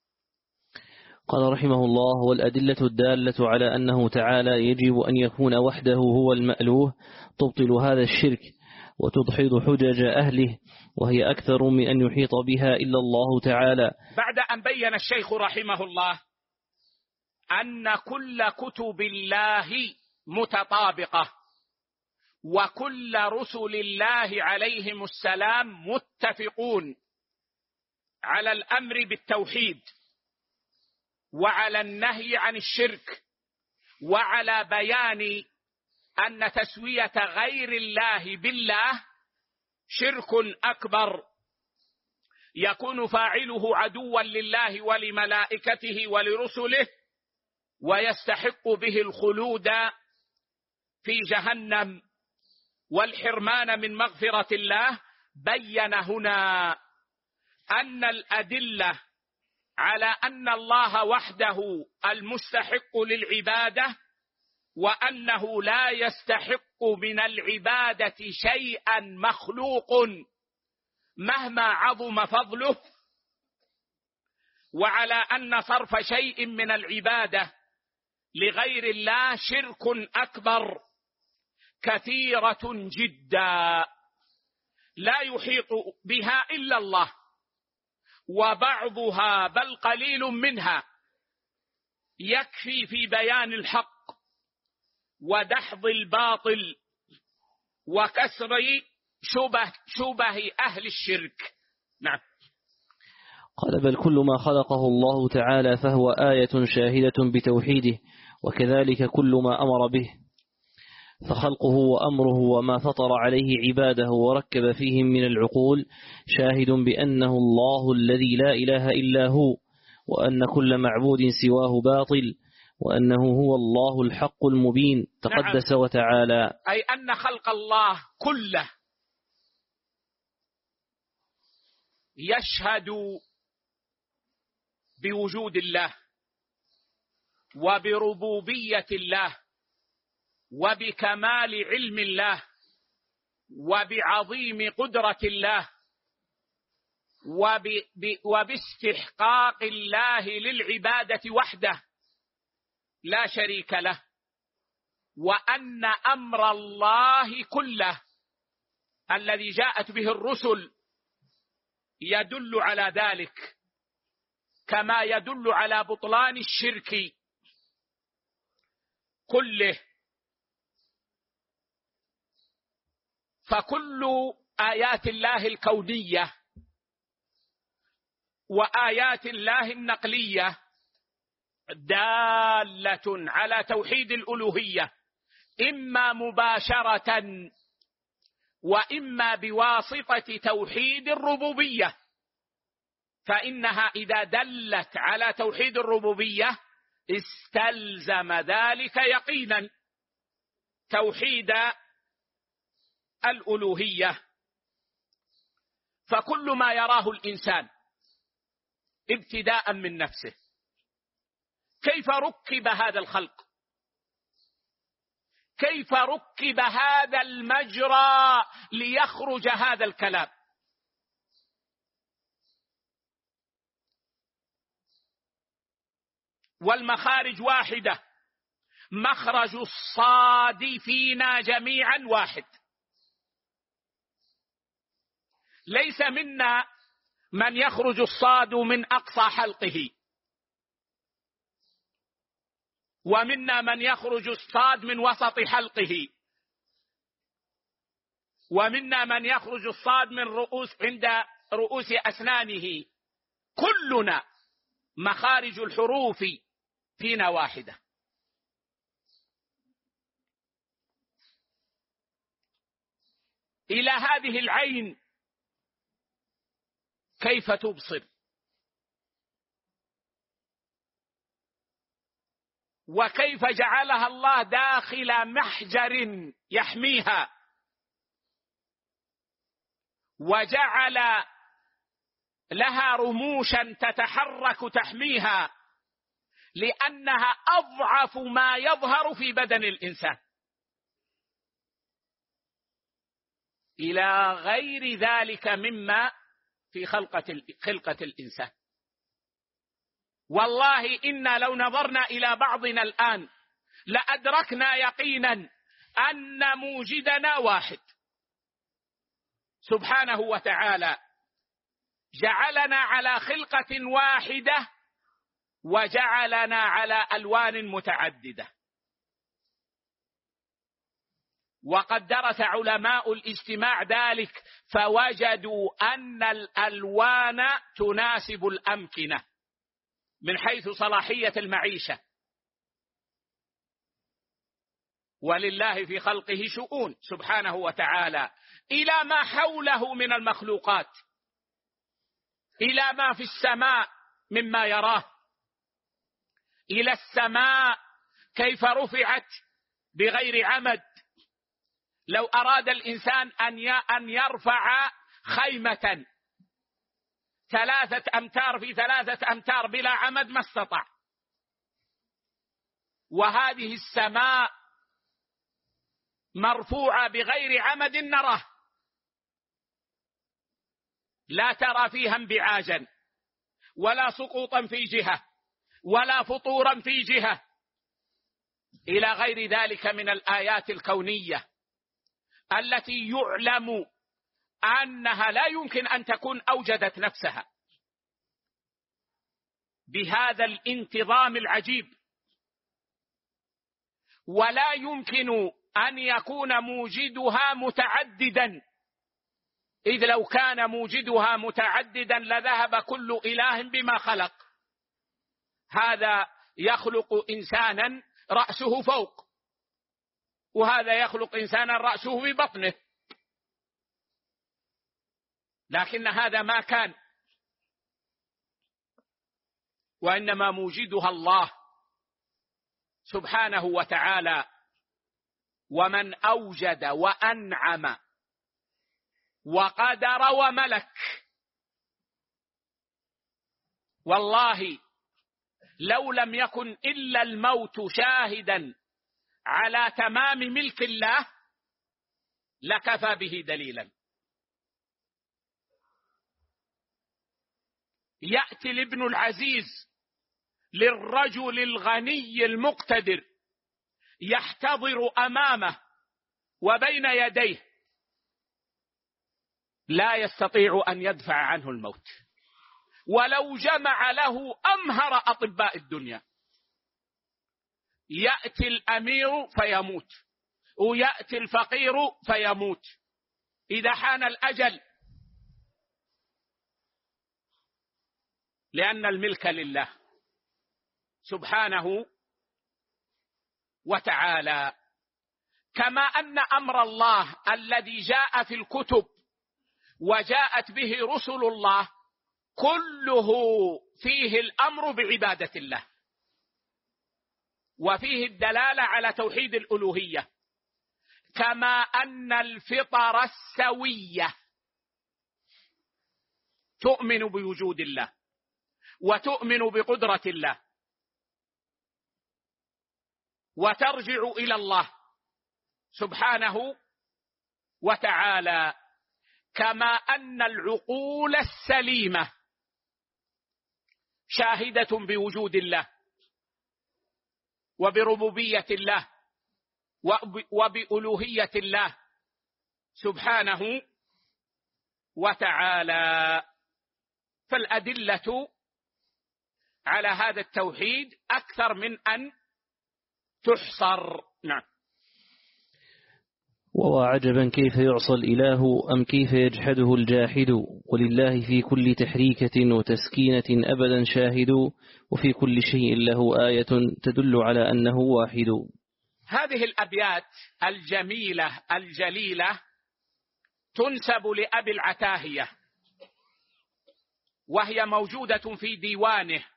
قال رحمه الله: والأدلة الدالة على أنه تعالى يجب أن يكون وحده هو المألوه تبطل هذا الشرك وتدحض حجج أهله، وهي أكثر من أن يحيط بها إلا الله تعالى. بعد أن بين الشيخ رحمه الله أن كل كتب الله متطابقة، وكل رسل الله عليهم السلام متفقون على الأمر بالتوحيد وعلى النهي عن الشرك، وعلى بيان أن تسوية غير الله بالله شرك أكبر يكون فاعله عدوا لله ولملائكته ولرسله، ويستحق به الخلود في جهنم والحرمان من مغفرة الله. بين هنا أن الأدلة على أن الله وحده المستحق للعبادة، وأنه لا يستحق من العبادة شيئا مخلوق مهما عظم فضله، وعلى أن صرف شيء من العبادة لغير الله شرك أكبر كثيرة جدا لا يحيط بها إلا الله، وبعضها بل قليل منها يكفي في بيان الحق ودحض الباطل وكسر شبه أهل الشرك. نعم. قال بل كل ما خلقه الله تعالى فهو آية شاهدة بتوحيده، وكذلك كل ما أمر به، فخلقه وأمره وما فطر عليه عباده وركب فيهم من العقول شاهد بأنه الله الذي لا إله إلا هو، وأن كل معبود سواه باطل، وأنه هو الله الحق المبين تقدس نعم. وتعالى. أي أن خلق الله كله يشهد بوجود الله وبربوبية الله وبكمال علم الله وبعظيم قدرة الله وباستحقاق الله للعبادة وحده لا شريك له، وأن أمر الله كله الذي جاءت به الرسل يدل على ذلك، كما يدل على بطلان الشرك كله. فكل آيات الله الكونية وآيات الله النقلية دالة على توحيد الألوهية، إما مباشرة وإما بواسطة توحيد الربوبية، فإنها إذا دلت على توحيد الربوبية استلزم ذلك يقينا توحيد الألوهية. فكل ما يراه الإنسان ابتداء من نفسه، كيف ركب هذا الخلق، كيف ركب هذا المجرى ليخرج هذا الكلام، والمخارج واحدة، مخرج الصاد فينا جميعا واحد. ليس منا من يخرج الصاد من أقصى حلقه، ومنا من يخرج الصاد من وسط حلقه، ومنا من يخرج الصاد من عند رؤوس أسنانه. كلنا مخارج الحروف فينا واحدة. إلى هذه العين كيف تبصر؟ وكيف جعلها الله داخل محجر يحميها، وجعل لها رموشا تتحرك تحميها، لأنها أضعف ما يظهر في بدن الإنسان، إلى غير ذلك مما في خلقة الإنسان. والله إنا لو نظرنا إلى بعضنا الآن لأدركنا يقينا أن موجدنا واحد سبحانه وتعالى، جعلنا على خلقة واحدة وجعلنا على ألوان متعددة. وقد درس علماء الاجتماع ذلك فوجدوا أن الألوان تناسب الأمكنة من حيث صلاحية المعيشة، ولله في خلقه شؤون سبحانه وتعالى إلى ما حوله من المخلوقات، إلى ما في السماء مما يراه، إلى السماء كيف رفعت بغير عمد. لو أراد الإنسان أن يرفع خيمة 3 أمتار في 3 أمتار بلا عمد ما استطاع. وهذه السماء مرفوعة بغير عمد نراه، لا ترى فيها انبعاجا ولا سقوطا في جهة ولا فطورا في جهة، إلى غير ذلك من الآيات الكونية التي يعلم أنها لا يمكن أن تكون أوجدت نفسها بهذا الانتظام العجيب. ولا يمكن أن يكون موجدها متعددا، إذ لو كان موجدها متعددا لذهب كل إله بما خلق. هذا يخلق إنسانا رأسه فوق، وهذا يخلق إنسانا رأسه ببطنه، لكن هذا ما كان، وإنما موجدها الله سبحانه وتعالى. ومن أوجد وأنعم وقدر وملك، والله لو لم يكن إلا الموت شاهدا على تمام ملك الله لكفى به دليلا. يأتي الابن العزيز للرجل الغني المقتدر يحتضر أمامه وبين يديه، لا يستطيع أن يدفع عنه الموت ولو جمع له أمهر أطباء الدنيا. يأتي الأمير فيموت، ويأتي الفقير فيموت إذا حان الأجل، لأن الملك لله سبحانه وتعالى. كما أن أمر الله الذي جاء في الكتب وجاءت به رسل الله كله فيه الأمر بعبادة الله، وفيه الدلالة على توحيد الألوهية. كما أن الفطر السوية تؤمن بوجود الله وتؤمن بقدرة الله وترجع إلى الله سبحانه وتعالى. كما أن العقول السليمة شاهدة بوجود الله وبربوبية الله وبألوهية الله سبحانه وتعالى. فالأدلة على هذا التوحيد أكثر من أن تحصر. نعم. وعجبا كيف يعصى الإله أم كيف يجحده الجاحد، ولله في كل تحريكة وتسكينة أبدا شاهد، وفي كل شيء له آية تدل على أنه واحد. هذه الأبيات الجميلة الجليلة تنسب لأبي العتاهية، وهي موجودة في ديوانه.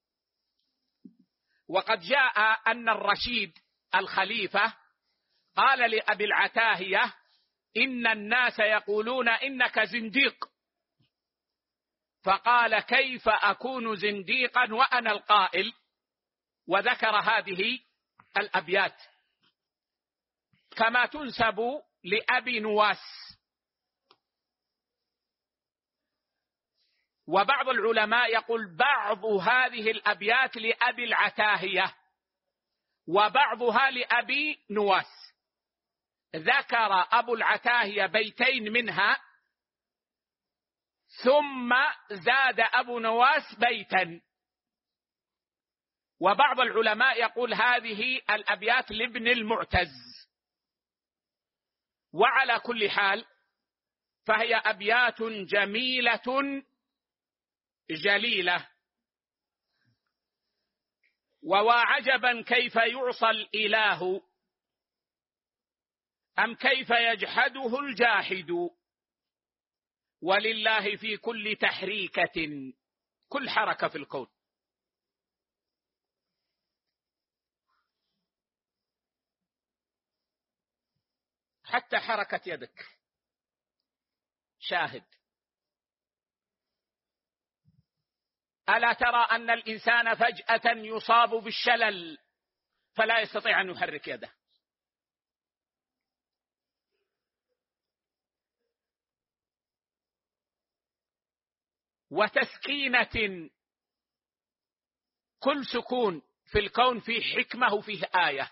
وقد جاء أن الرشيد الخليفة قال لأبي العتاهية: إن الناس يقولون إنك زنديق. فقال: كيف أكون زنديقا وأنا القائل؟ وذكر هذه الأبيات. كما تنسب لأبي نواس. وبعض العلماء يقول بعض هذه الأبيات لأبي العتاهية وبعضها لأبي نواس. ذكر أبو العتاهية بيتين منها ثم زاد أبو نواس بيتا. وبعض العلماء يقول هذه الأبيات لابن المعتز. وعلى كل حال فهي أبيات جميلة جليلة. وعجبا كيف يعصى الإله أم كيف يجحده الجاحد، ولله في كل تحريكة، كل حركة في الكون. حتى حركة يدك شاهد. ألا ترى أن الإنسان فجأة يصاب بالشلل فلا يستطيع أن يحرك يده؟ وتسكينة، كل سكون في الكون فيه حكمة وفيه آية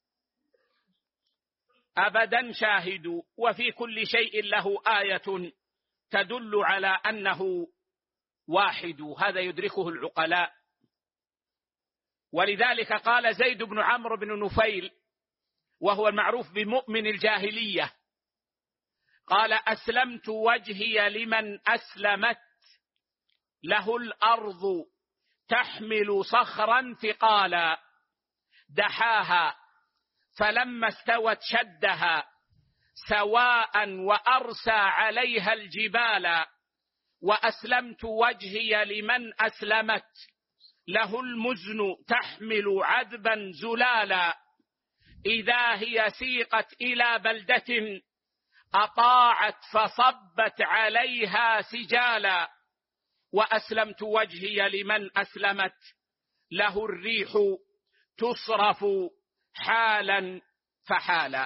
أبدا شاهد، وفي كل شيء له آية تدل على أنه واحد. هذا يدركه العقلاء. ولذلك قال زيد بن عمرو بن نفيل وهو المعروف بمؤمن الجاهلية، قال: أسلمت وجهي لمن أسلمت له الأرض تحمل صخرا ثقالا دحاها فلما استوت شدها سواء وأرسى عليها الجبال، وأسلمت وجهي لمن أسلمت له المزن تحمل عذبا زلالا، إذا هي سيقت إلى بلدة أطاعت فصبت عليها سجالا، وأسلمت وجهي لمن أسلمت له الريح تصرف حالا فحالا.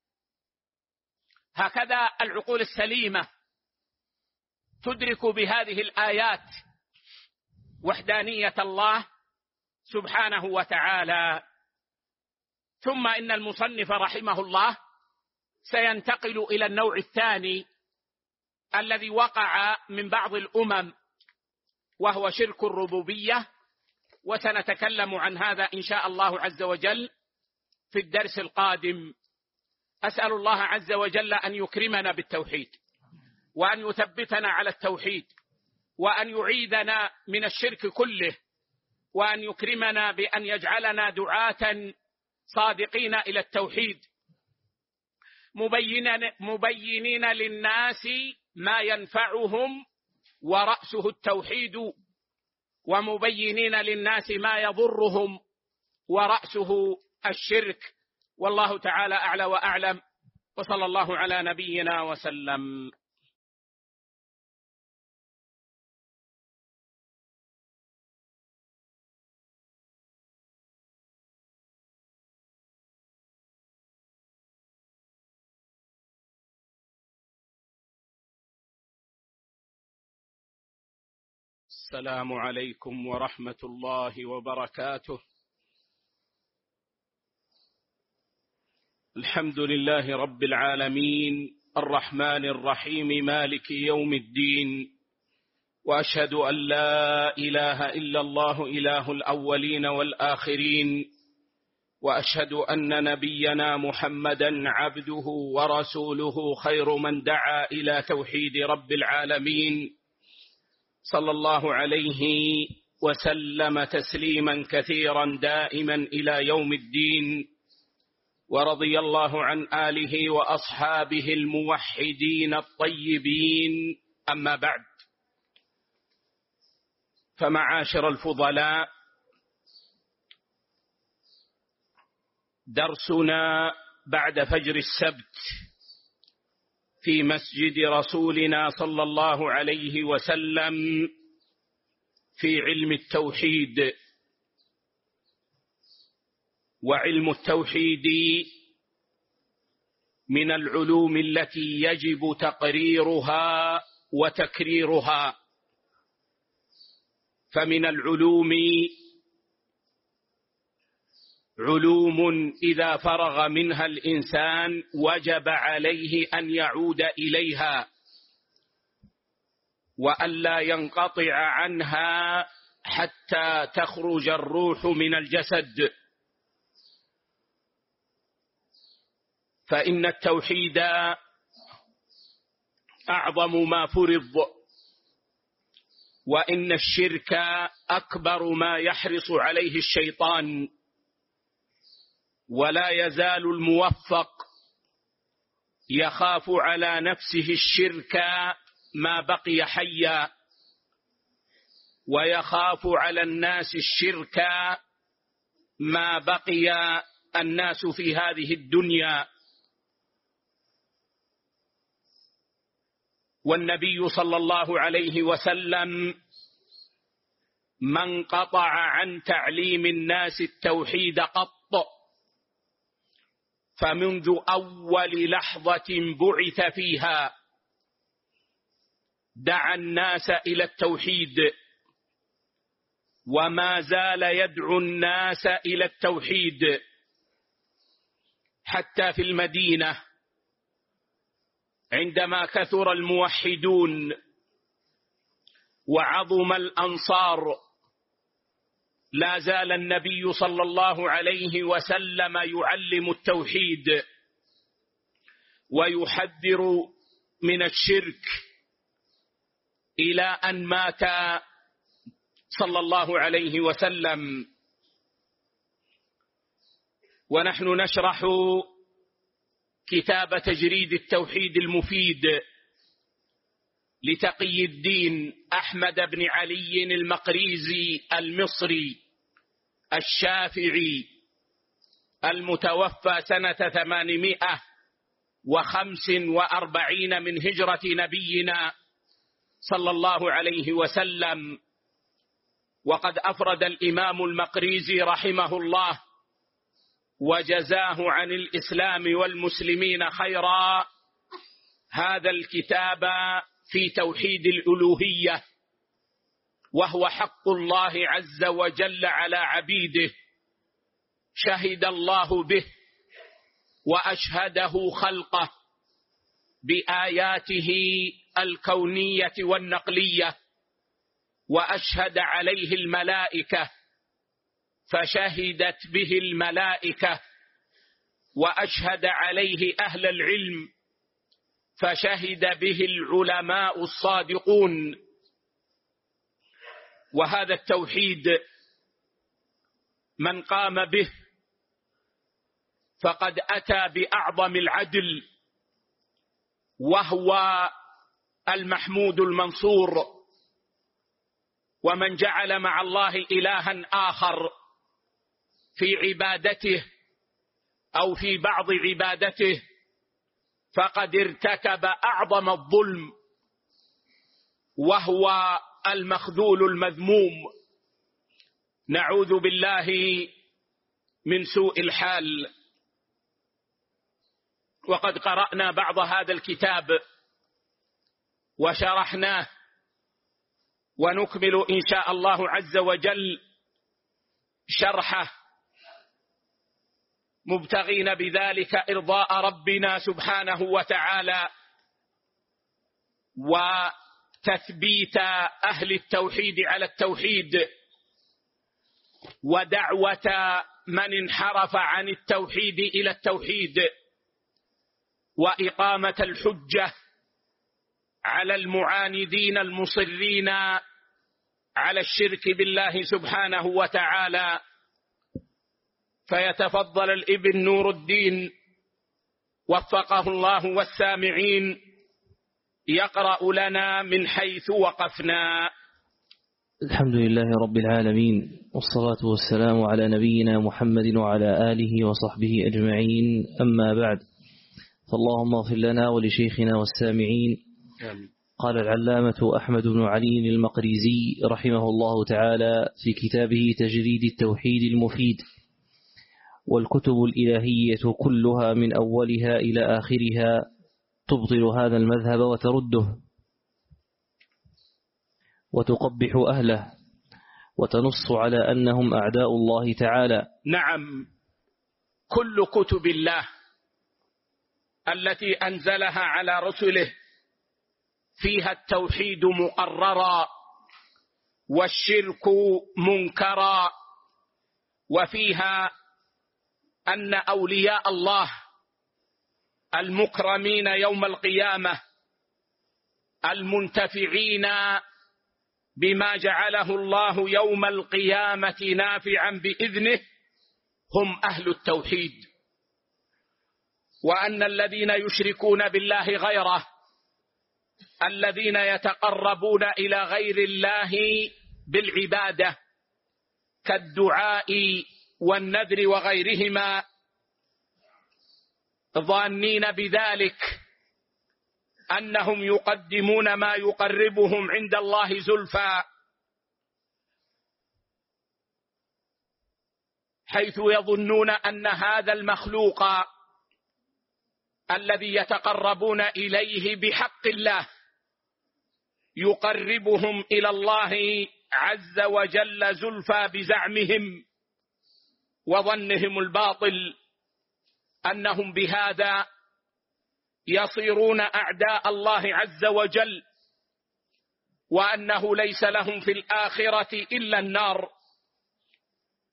هكذا العقول السليمة تدرك بهذه الآيات وحدانية الله سبحانه وتعالى. ثم إن المصنف رحمه الله سينتقل إلى النوع الثاني الذي وقع من بعض الأمم، وهو شرك الربوبية، وسنتكلم عن هذا إن شاء الله عز وجل في الدرس القادم. أسأل الله عز وجل أن يكرمنا بالتوحيد، وأن يثبتنا على التوحيد، وأن يعيذنا من الشرك كله، وأن يكرمنا بأن يجعلنا دعاة صادقين إلى التوحيد، مبينين للناس ما ينفعهم ورأسه التوحيد، ومبينين للناس ما يضرهم ورأسه الشرك. والله تعالى أعلى وأعلم، وصلى الله على نبينا وسلم. السلام عليكم ورحمة الله وبركاته. الحمد لله رب العالمين، الرحمن الرحيم، مالك يوم الدين، وأشهد أن لا إله إلا الله إله الأولين والآخرين، وأشهد أن نبينا محمدا عبده ورسوله، خير من دعا إلى توحيد رب العالمين، صلى الله عليه وسلم تسليما كثيرا دائما إلى يوم الدين. ورضي الله عن آله وأصحابه الموحدين الطيبين. أما بعد، فمعاشر الفضلاء، درسنا بعد فجر السبت في مسجد رسولنا صلى الله عليه وسلم في علم التوحيد. وعلم التوحيد من العلوم التي يجب تقريرها وتكريرها، فمن العلوم علوم إذا فرغ منها الإنسان وجب عليه أن يعود إليها، وألا ينقطع عنها حتى تخرج الروح من الجسد. فإن التوحيد أعظم ما فرض، وإن الشرك أكبر ما يحرص عليه الشيطان، ولا يزال الموفق يخاف على نفسه الشرك ما بقي حيا، ويخاف على الناس الشرك ما بقي الناس في هذه الدنيا. والنبي صلى الله عليه وسلم ما انقطع عن تعليم الناس التوحيد قط، فمنذ أول لحظة بعث فيها دعا الناس إلى التوحيد، وما زال يدعو الناس إلى التوحيد حتى في المدينة عندما كثر الموحدون وعظم الأنصار، لا زال النبي صلى الله عليه وسلم يعلم التوحيد ويحذر من الشرك إلى أن مات صلى الله عليه وسلم. ونحن نشرح كتاب تجريد التوحيد المفيد لتقي الدين أحمد بن علي المقريزي المصري الشافعي المتوفى سنة 845 من هجرة نبينا صلى الله عليه وسلم. وقد أفرد الإمام المقريزي رحمه الله وجزاه عن الإسلام والمسلمين خيرا هذا الكتاب في توحيد الألوهية، وهو حق الله عز وجل على عبيده، شهد الله به وأشهده خلقه بآياته الكونية والنقلية، وأشهد عليه الملائكة فشهدت به الملائكة، وأشهد عليه أهل العلم فشهد به العلماء الصادقون. وهذا التوحيد من قام به فقد أتى بأعظم العدل، وهو المحمود المنصور. ومن جعل مع الله إلها آخر في عبادته أو في بعض عبادته فقد ارتكب أعظم الظلم، وهو المخذول المذموم. نعوذ بالله من سوء الحال. وقد قرأنا بعض هذا الكتاب وشرحناه، ونكمل إن شاء الله عز وجل شرحه مبتغين بذلك إرضاء ربنا سبحانه وتعالى وتثبيت أهل التوحيد على التوحيد، ودعوة من انحرف عن التوحيد إلى التوحيد، وإقامة الحجة على المعاندين المصرين على الشرك بالله سبحانه وتعالى. فيتفضل الابن نور الدين وفقه الله والسامعين يقرأ لنا من حيث وقفنا. الحمد لله رب العالمين، والصلاة والسلام على نبينا محمد وعلى آله وصحبه أجمعين، أما بعد، فاللهم اغفر لنا ولشيخنا والسامعين. قال العلامة أحمد بن علي المقريزي رحمه الله تعالى في كتابه تجريد التوحيد المفيد: والكتب الإلهية كلها من أولها إلى آخرها تبطل هذا المذهب وترده وتقبح أهله وتنص على أنهم أعداء الله تعالى. نعم، كل كتب الله التي أنزلها على رسله فيها التوحيد مقررا والشرك منكرا، وفيها أن أولياء الله المكرمين يوم القيامة المنتفعين بما جعله الله يوم القيامة نافعا بإذنه هم أهل التوحيد، وأن الذين يشركون بالله غيره، الذين يتقربون إلى غير الله بالعبادة كالدعاء والنذر وغيرهما، ظانين بذلك أنهم يقدمون ما يقربهم عند الله زلفى، حيث يظنون أن هذا المخلوق الذي يتقربون إليه بحق الله يقربهم إلى الله عز وجل زلفى بزعمهم وظنهم الباطل، أنهم بهذا يصيرون أعداء الله عز وجل، وأنه ليس لهم في الآخرة إلا النار.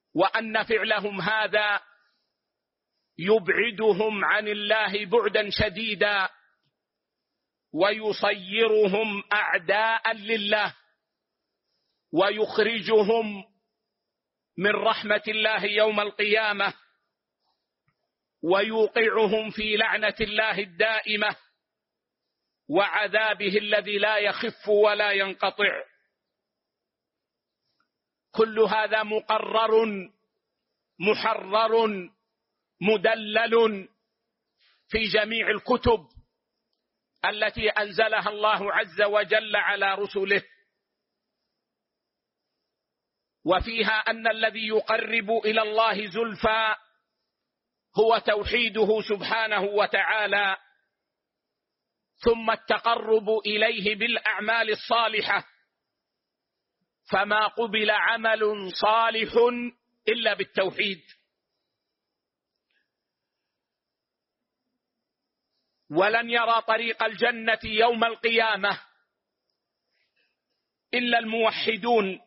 وأن فعلهم هذا يبعدهم عن الله بعدا شديدا ويصيرهم أعداء لله ويخرجهم من رحمة الله يوم القيامة ويوقعهم في لعنة الله الدائمة وعذابه الذي لا يخف ولا ينقطع. كل هذا مقرر محرر مدلل في جميع الكتب التي أنزلها الله عز وجل على رسله، وفيها أن الذي يقرب إلى الله زلفى هو توحيده سبحانه وتعالى، ثم التقرب إليه بالأعمال الصالحة، فما قبل عمل صالح إلا بالتوحيد. ولن يرى طريق الجنة يوم القيامة إلا الموحدون،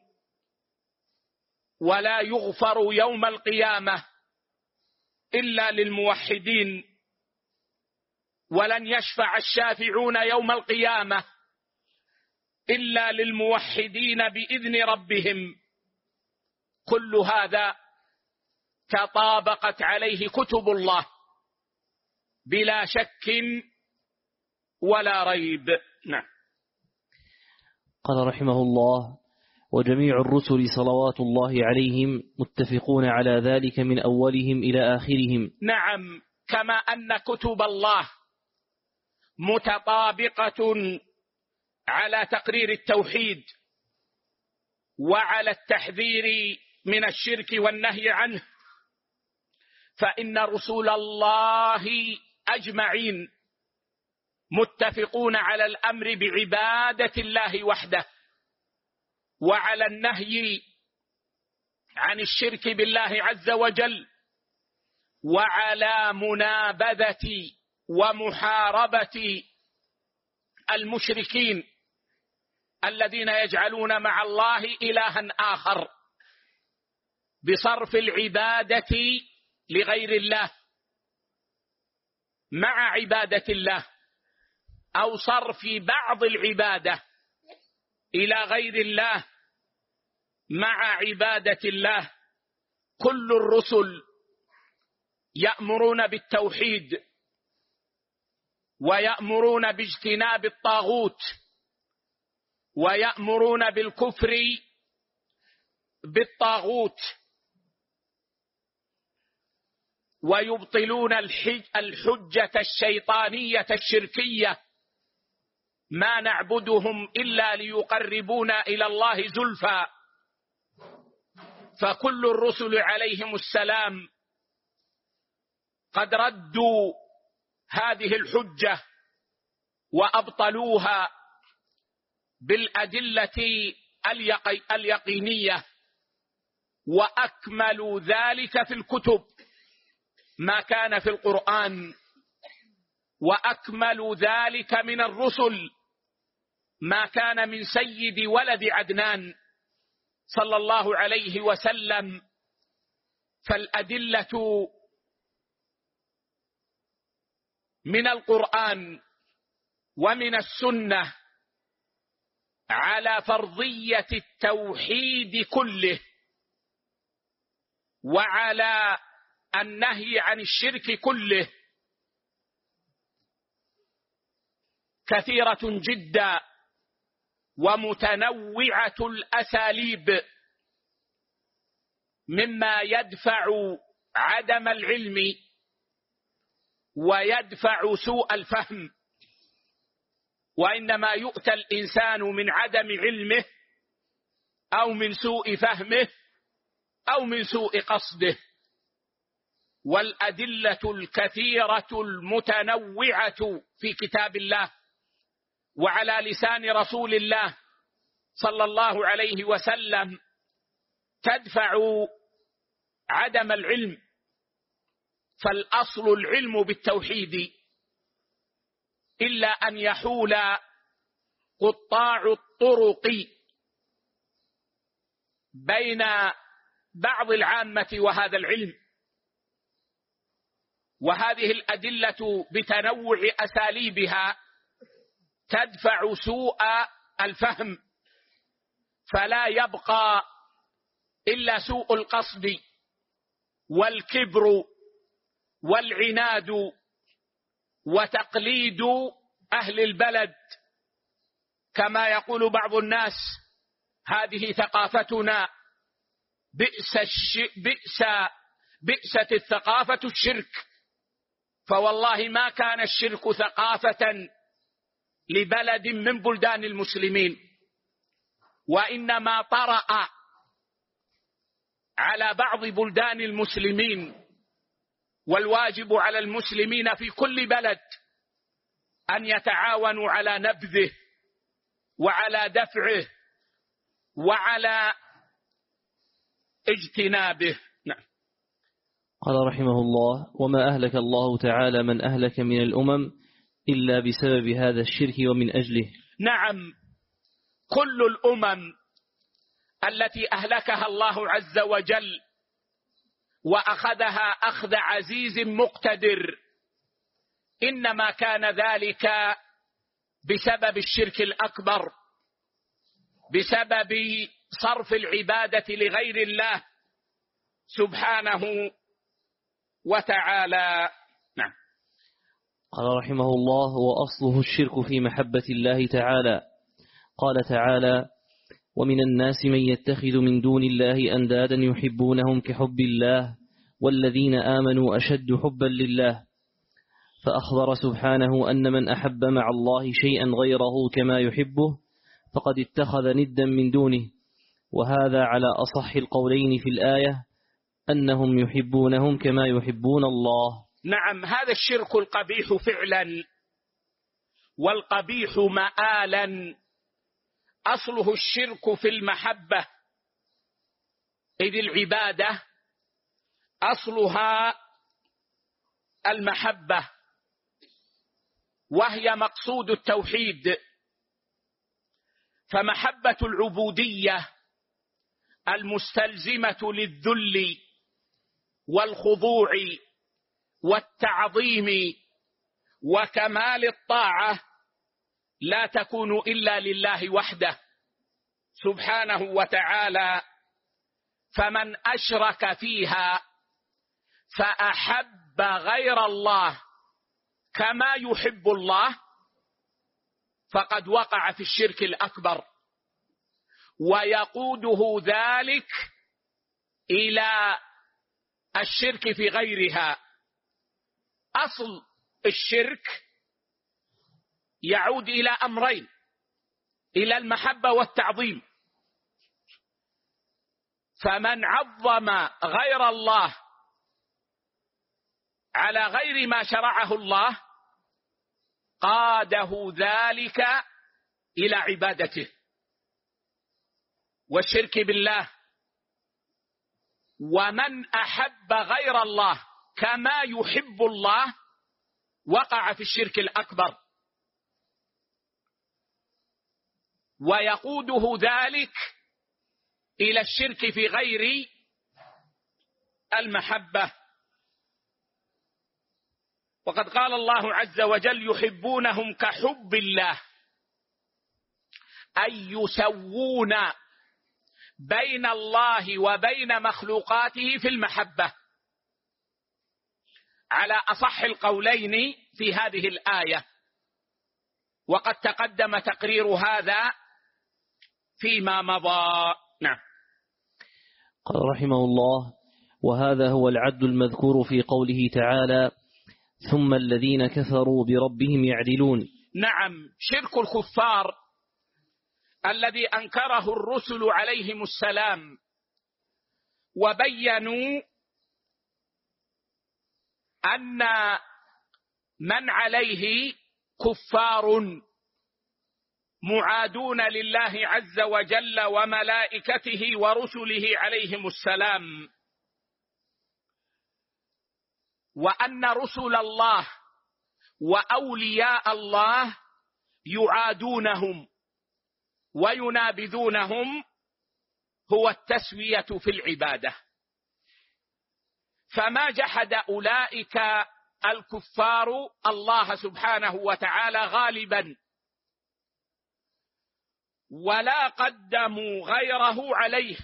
ولا يغفر يوم القيامة إلا للموحدين، ولن يشفع الشافعون يوم القيامة إلا للموحدين بإذن ربهم. كل هذا تطابقت عليه كتب الله بلا شك ولا ريب. نعم. قال رحمه الله: وجميع الرسل صلوات الله عليهم متفقون على ذلك من أولهم إلى آخرهم. نعم، كما أن كتب الله متطابقة على تقرير التوحيد وعلى التحذير من الشرك والنهي عنه، فإن رسول الله أجمعين متفقون على الأمر بعبادة الله وحده، وعلى النهي عن الشرك بالله عز وجل، وعلى منابذة ومحاربة المشركين الذين يجعلون مع الله إلها آخر بصرف العبادة لغير الله مع عبادة الله، أو صرف بعض العبادة إلى غير الله مع عبادة الله. كل الرسل يأمرون بالتوحيد ويأمرون باجتناب الطاغوت ويأمرون بالكفر بالطاغوت ويبطلون الحجة الشيطانية الشركية: ما نعبدهم إلا ليقربونا إلى الله زلفى. فكل الرسل عليهم السلام قد ردوا هذه الحجة وأبطلوها بالأدلة اليقينية، وأكملوا ذلك في الكتب ما كان في القرآن، وأكملوا ذلك من الرسل ما كان من سيد ولد عدنان صلى الله عليه وسلم. فالأدلة من القرآن ومن السنة على فرضية التوحيد كله وعلى النهي عن الشرك كله كثيرة جدا ومتنوعة الأساليب، مما يدفع عدم العلم ويدفع سوء الفهم. وإنما يؤتى الإنسان من عدم علمه أو من سوء فهمه أو من سوء قصده. والأدلة الكثيرة المتنوعة في كتاب الله وعلى لسان رسول الله صلى الله عليه وسلم تدفع عدم العلم. فالأصل العلم بالتوحيد، إلا أن يحول قطاع الطرق بين بعض العامة وهذا العلم، وهذه الأدلة بتنوع أساليبها تدفع سوء الفهم، فلا يبقى إلا سوء القصد والكبر والعناد وتقليد أهل البلد، كما يقول بعض الناس: هذه ثقافتنا، بئست الثقافة الشرك. فوالله ما كان الشرك ثقافة لبلد من بلدان المسلمين، وإنما طرأ على بعض بلدان المسلمين، والواجب على المسلمين في كل بلد أن يتعاونوا على نبذه وعلى دفعه وعلى اجتنابه. نعم. قال رحمه الله: وما أهلك الله تعالى من أهلك من الأمم إلا بسبب هذا الشرك ومن أجله. نعم، كل الأمم التي أهلكها الله عز وجل وأخذها أخذ عزيز مقتدر إنما كان ذلك بسبب الشرك الأكبر، بسبب صرف العبادة لغير الله سبحانه وتعالى. نعم. قال رحمه الله: وأصله الشرك في محبة الله تعالى. قال تعالى: ومن الناس من يتخذ من دون الله أندادا يحبونهم كحب الله والذين آمنوا أشد حبا لله. فأخبر سبحانه أن من أحب مع الله شيئا غيره كما يحبه فقد اتخذ ندا من دونه، وهذا على أصح القولين في الآية أنهم يحبونهم كما يحبون الله. نعم، هذا الشرك القبيح فعلا والقبيح مآلا. أصله الشرك في المحبة، إذ العبادة أصلها المحبة، وهي مقصود التوحيد. فمحبة العبودية المستلزمة للذل والخضوع والتعظيم وكمال الطاعة لا تكون إلا لله وحده سبحانه وتعالى. فمن أشرك فيها فأحب غير الله كما يحب الله فقد وقع في الشرك الأكبر، ويقوده ذلك إلى الشرك في غيرها. أصل الشرك يعود إلى أمرين: إلى المحبة والتعظيم. فمن عظم غير الله على غير ما شرعه الله قاده ذلك إلى عبادته والشرك بالله. ومن أحب غير الله كما يحب الله وقع في الشرك الأكبر، ويقوده ذلك إلى الشرك في غير المحبة. وقد قال الله عز وجل: يحبونهم كحب الله، أي يسوون بين الله وبين مخلوقاته في المحبة، على أصح القولين في هذه الآية، وقد تقدم تقرير هذا فيما مضى. نعم. قال رحمه الله: وهذا هو العدل المذكور في قوله تعالى: ثم الذين كفروا بربهم يعدلون. نعم، شرك الكفار الذي أنكره الرسل عليهم السلام وبينوا أن من عليه كفار معادون لله عز وجل وملائكته ورسله عليهم السلام، وأن رسل الله وأولياء الله يعادونهم وينابذونهم هو التسوية في العبادة. فما جحد أولئك الكفار الله سبحانه وتعالى غالبا، ولا قدموا غيره عليه،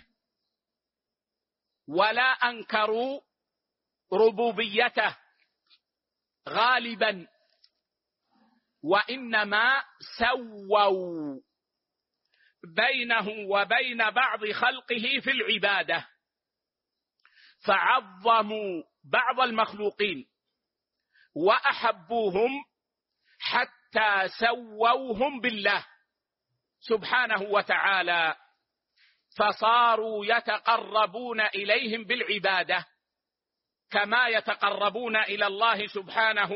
ولا أنكروا ربوبيته غالبا، وإنما سووا بينه وبين بعض خلقه في العبادة، فعظموا بعض المخلوقين وأحبوهم حتى سووهم بالله سبحانه وتعالى، فصاروا يتقربون إليهم بالعبادة كما يتقربون إلى الله سبحانه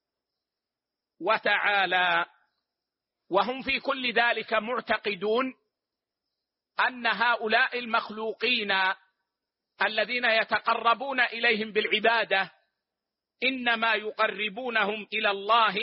وتعالى. وهم في كل ذلك معتقدون أن هؤلاء المخلوقين الذين يتقربون إليهم بالعبادة إنما يقربونهم إلى الله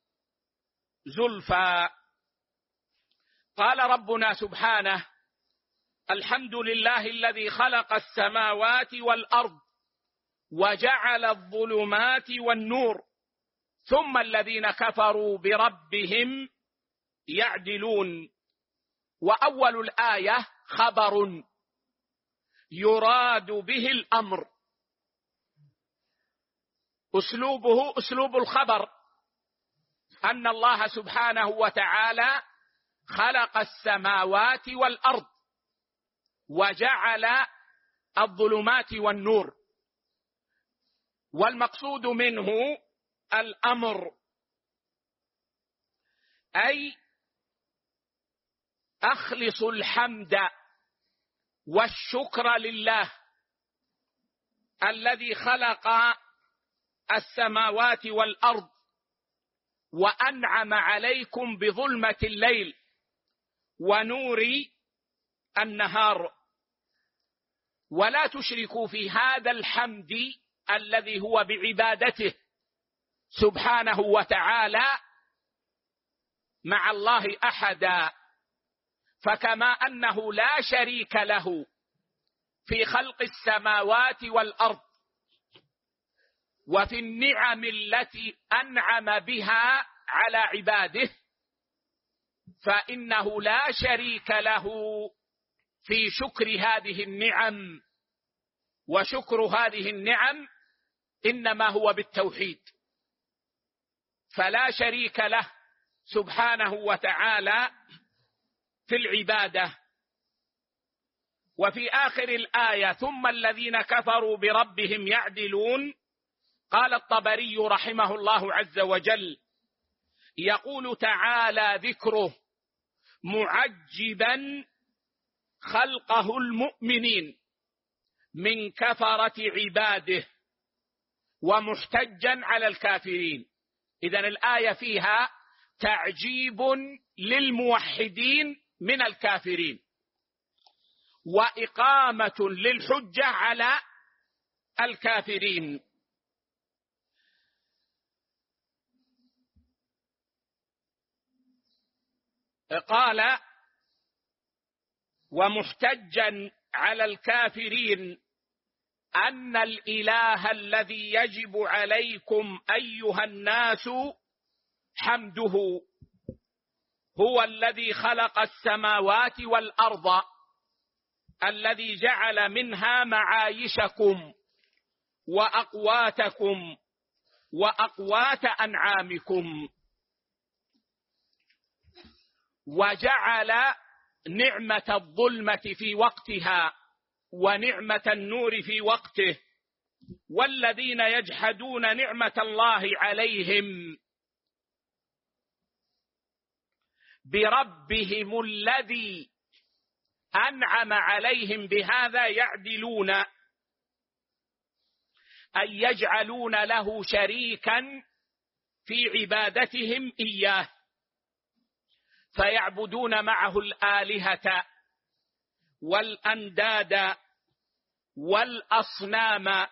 زلفى. قال ربنا سبحانه: الحمد لله الذي خلق السماوات والأرض وجعل الظلمات والنور ثم الذين كفروا بربهم يعدلون. وأول الآية خبر يراد به الأمر، أسلوبه أسلوب الخبر، أن الله سبحانه وتعالى خلق السماوات والأرض وجعل الظلمات والنور، والمقصود منه الأمر، أي أخلص الحمد والشكر لله الذي خلق السماوات والأرض وأنعم عليكم بظلمة الليل ونور النهار، ولا تشركوا في هذا الحمد الذي هو بعبادته سبحانه وتعالى مع الله أحدا. فكما أنه لا شريك له في خلق السماوات والأرض وفي النعم التي أنعم بها على عباده، فإنه لا شريك له في شكر هذه النعم، وشكر هذه النعم إنما هو بالتوحيد، فلا شريك له سبحانه وتعالى في العبادة. وفي آخر الآية: ثم الذين كفروا بربهم يعدلون، قال الطبري رحمه الله عز وجل: يقول تعالى ذكره معجبا خلقه المؤمنين من كفرة عباده ومحتجا على الكافرين. إذن الآية فيها تعجيب للموحدين من الكافرين، وإقامة للحجة على الكافرين. قال: ومحتجا على الكافرين أن الإله الذي يجب عليكم أيها الناس حمده هو الذي خلق السماوات والأرض، الذي جعل منها معايشكم وأقواتكم وأقوات أنعامكم، وجعل نعمة الظلمة في وقتها ونعمة النور في وقته، والذين يجحدون نعمة الله عليهم بربهم الذي أنعم عليهم بهذا يعدلون، أي يجعلون له شريكا في عبادتهم إياه، فيعبدون معه الآلهة والأنداد والأصنام،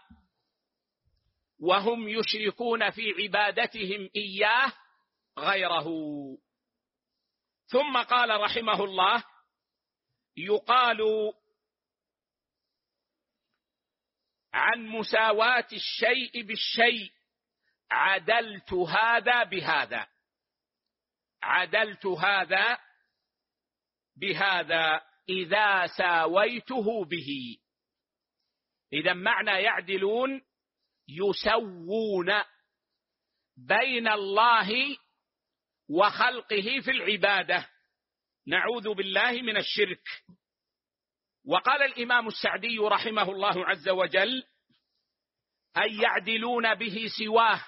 وهم يشركون في عبادتهم إياه غيره. ثم قال رحمه الله: يقال عن مساواة الشيء بالشيء، عدلت هذا بهذا، عدلت هذا بهذا إذا ساويته به. إذا معنى يعدلون يسوون بين الله وخلقه في العبادة، نعوذ بالله من الشرك. وقال الإمام السعدي رحمه الله عز وجل: أي يعدلون به سواه،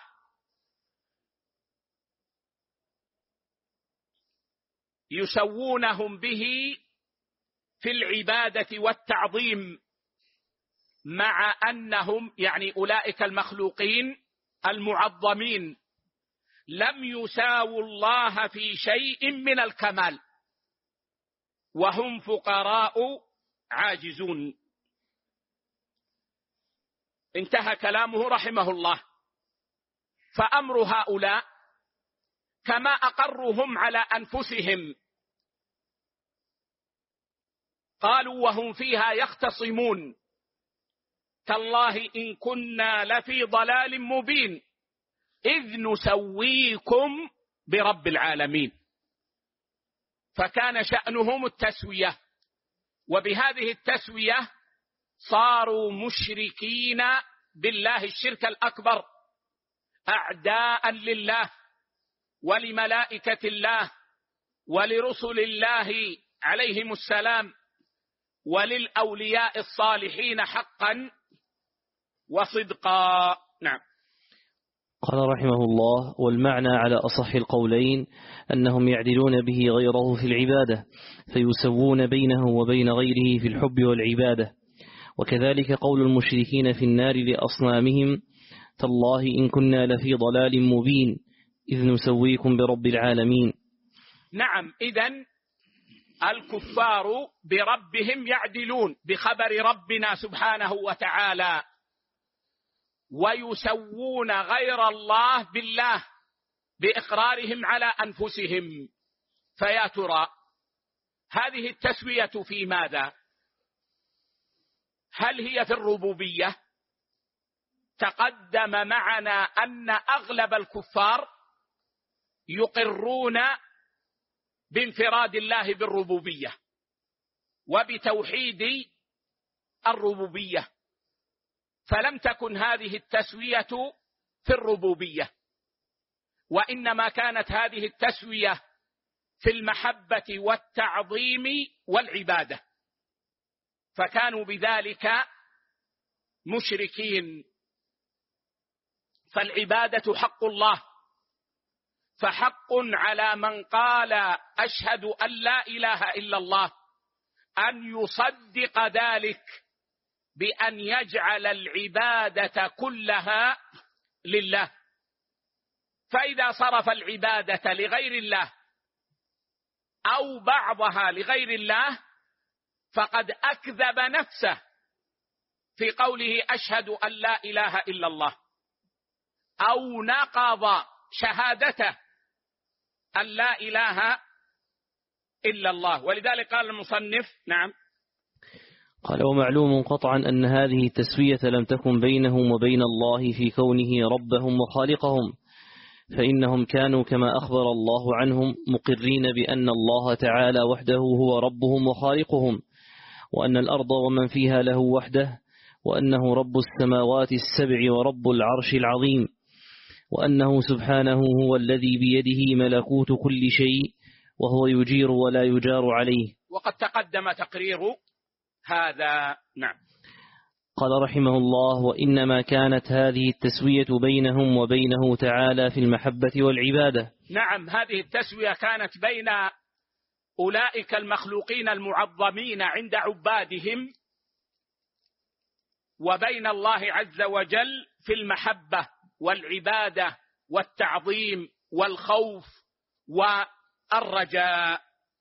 يسوونهم به في العبادة والتعظيم، مع أنهم يعني أولئك المخلوقين المعظمين لم يساووا الله في شيء من الكمال، وهم فقراء عاجزون. انتهى كلامه رحمه الله. فأمر هؤلاء كما أقرهم على أنفسهم، قالوا وهم فيها يختصمون: تالله إن كنا لفي ضلال مبين إذ نسويكم برب العالمين. فكان شأنهم التسوية، وبهذه التسوية صاروا مشركين بالله الشرك الأكبر، أعداء لله ولملائكة الله ولرسل الله عليهم السلام وللأولياء الصالحين حقا وصدقا. نعم. قال رحمه الله: والمعنى على أصح القولين أنهم يعدلون به غيره في العبادة، فيسوون بينه وبين غيره في الحب والعبادة. وكذلك قول المشركين في النار لأصنامهم: تالله إن كنا لفي ضلال مبين إذ نسويكم برب العالمين. نعم، إذن الكفار بربهم يعدلون بخبر ربنا سبحانه وتعالى، ويسوون غير الله بالله بإقرارهم على أنفسهم. فيا ترى هذه التسوية في ماذا؟ هل هي في الربوبية؟ تقدم معنا أن أغلب الكفار يقرون بانفراد الله بالربوبية وبتوحيد الربوبية، فلم تكن هذه التسوية في الربوبية، وإنما كانت هذه التسوية في المحبة والتعظيم والعبادة، فكانوا بذلك مشركين. فالعبادة حق الله، فحق على من قال أشهد أن لا إله إلا الله أن يصدق ذلك بأن يجعل العبادة كلها لله. فإذا صرف العبادة لغير الله أو بعضها لغير الله فقد أكذب نفسه في قوله أشهد أن لا إله إلا الله، أو نقض شهادته أن لا إله إلا الله. ولذلك قال المصنف: نعم. قال: ومعلوم قطعا أن هذه التسوية لم تكن بينهم وبين الله في كونه ربهم وخالقهم، فإنهم كانوا كما أخبر الله عنهم مقرين بأن الله تعالى وحده هو ربهم وخالقهم، وأن الأرض ومن فيها له وحده، وأنه رب السماوات السبع ورب العرش العظيم، وأنه سبحانه هو الذي بيده ملكوت كل شيء وهو يجير ولا يجار عليه. وقد تقدم تقرير هذا. نعم. قال رحمه الله: وإنما كانت هذه التسوية بينهم وبينه تعالى في المحبة والعبادة. نعم، هذه التسوية كانت بين أولئك المخلوقين المعظمين عند عبادهم وبين الله عز وجل في المحبة والعبادة والتعظيم والخوف والرجاء.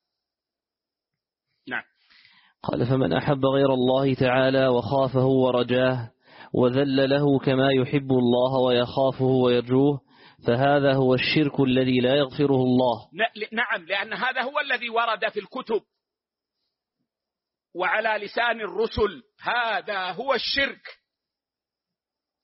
نعم. قال: فمن أحب غير الله تعالى وخافه ورجاه وذل له كما يحب الله ويخافه ويرجوه فهذا هو الشرك الذي لا يغفره الله. نعم، لأن هذا هو الذي ورد في الكتب وعلى لسان الرسل، هذا هو الشرك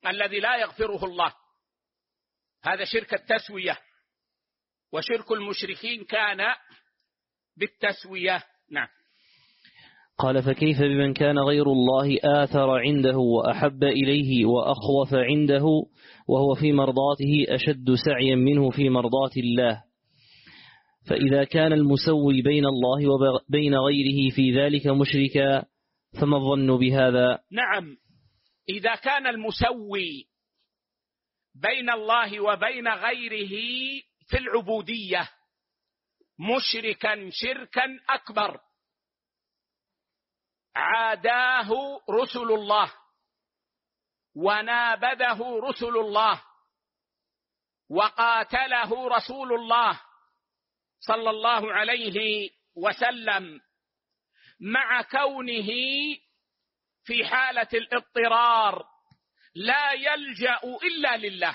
الذي لا يغفره الله. هذا شرك التسوية، وشرك المشركين كان بالتسوية. نعم. قال: فكيف بمن كان غير الله آثر عنده وأحب إليه وأخوف عنده، وهو في مرضاته أشد سعيا منه في مرضاة الله؟ فإذا كان المسوي بين الله وبين غيره في ذلك مشركا، فما الظن بهذا؟ نعم، إذا كان المسوي بين الله وبين غيره في العبودية مشركا شركا أكبر، عاداه رسل الله ونابذه رسل الله وقاتله رسول الله صلى الله عليه وسلم، مع كونه في حالة الاضطرار لا يلجأ إلا لله.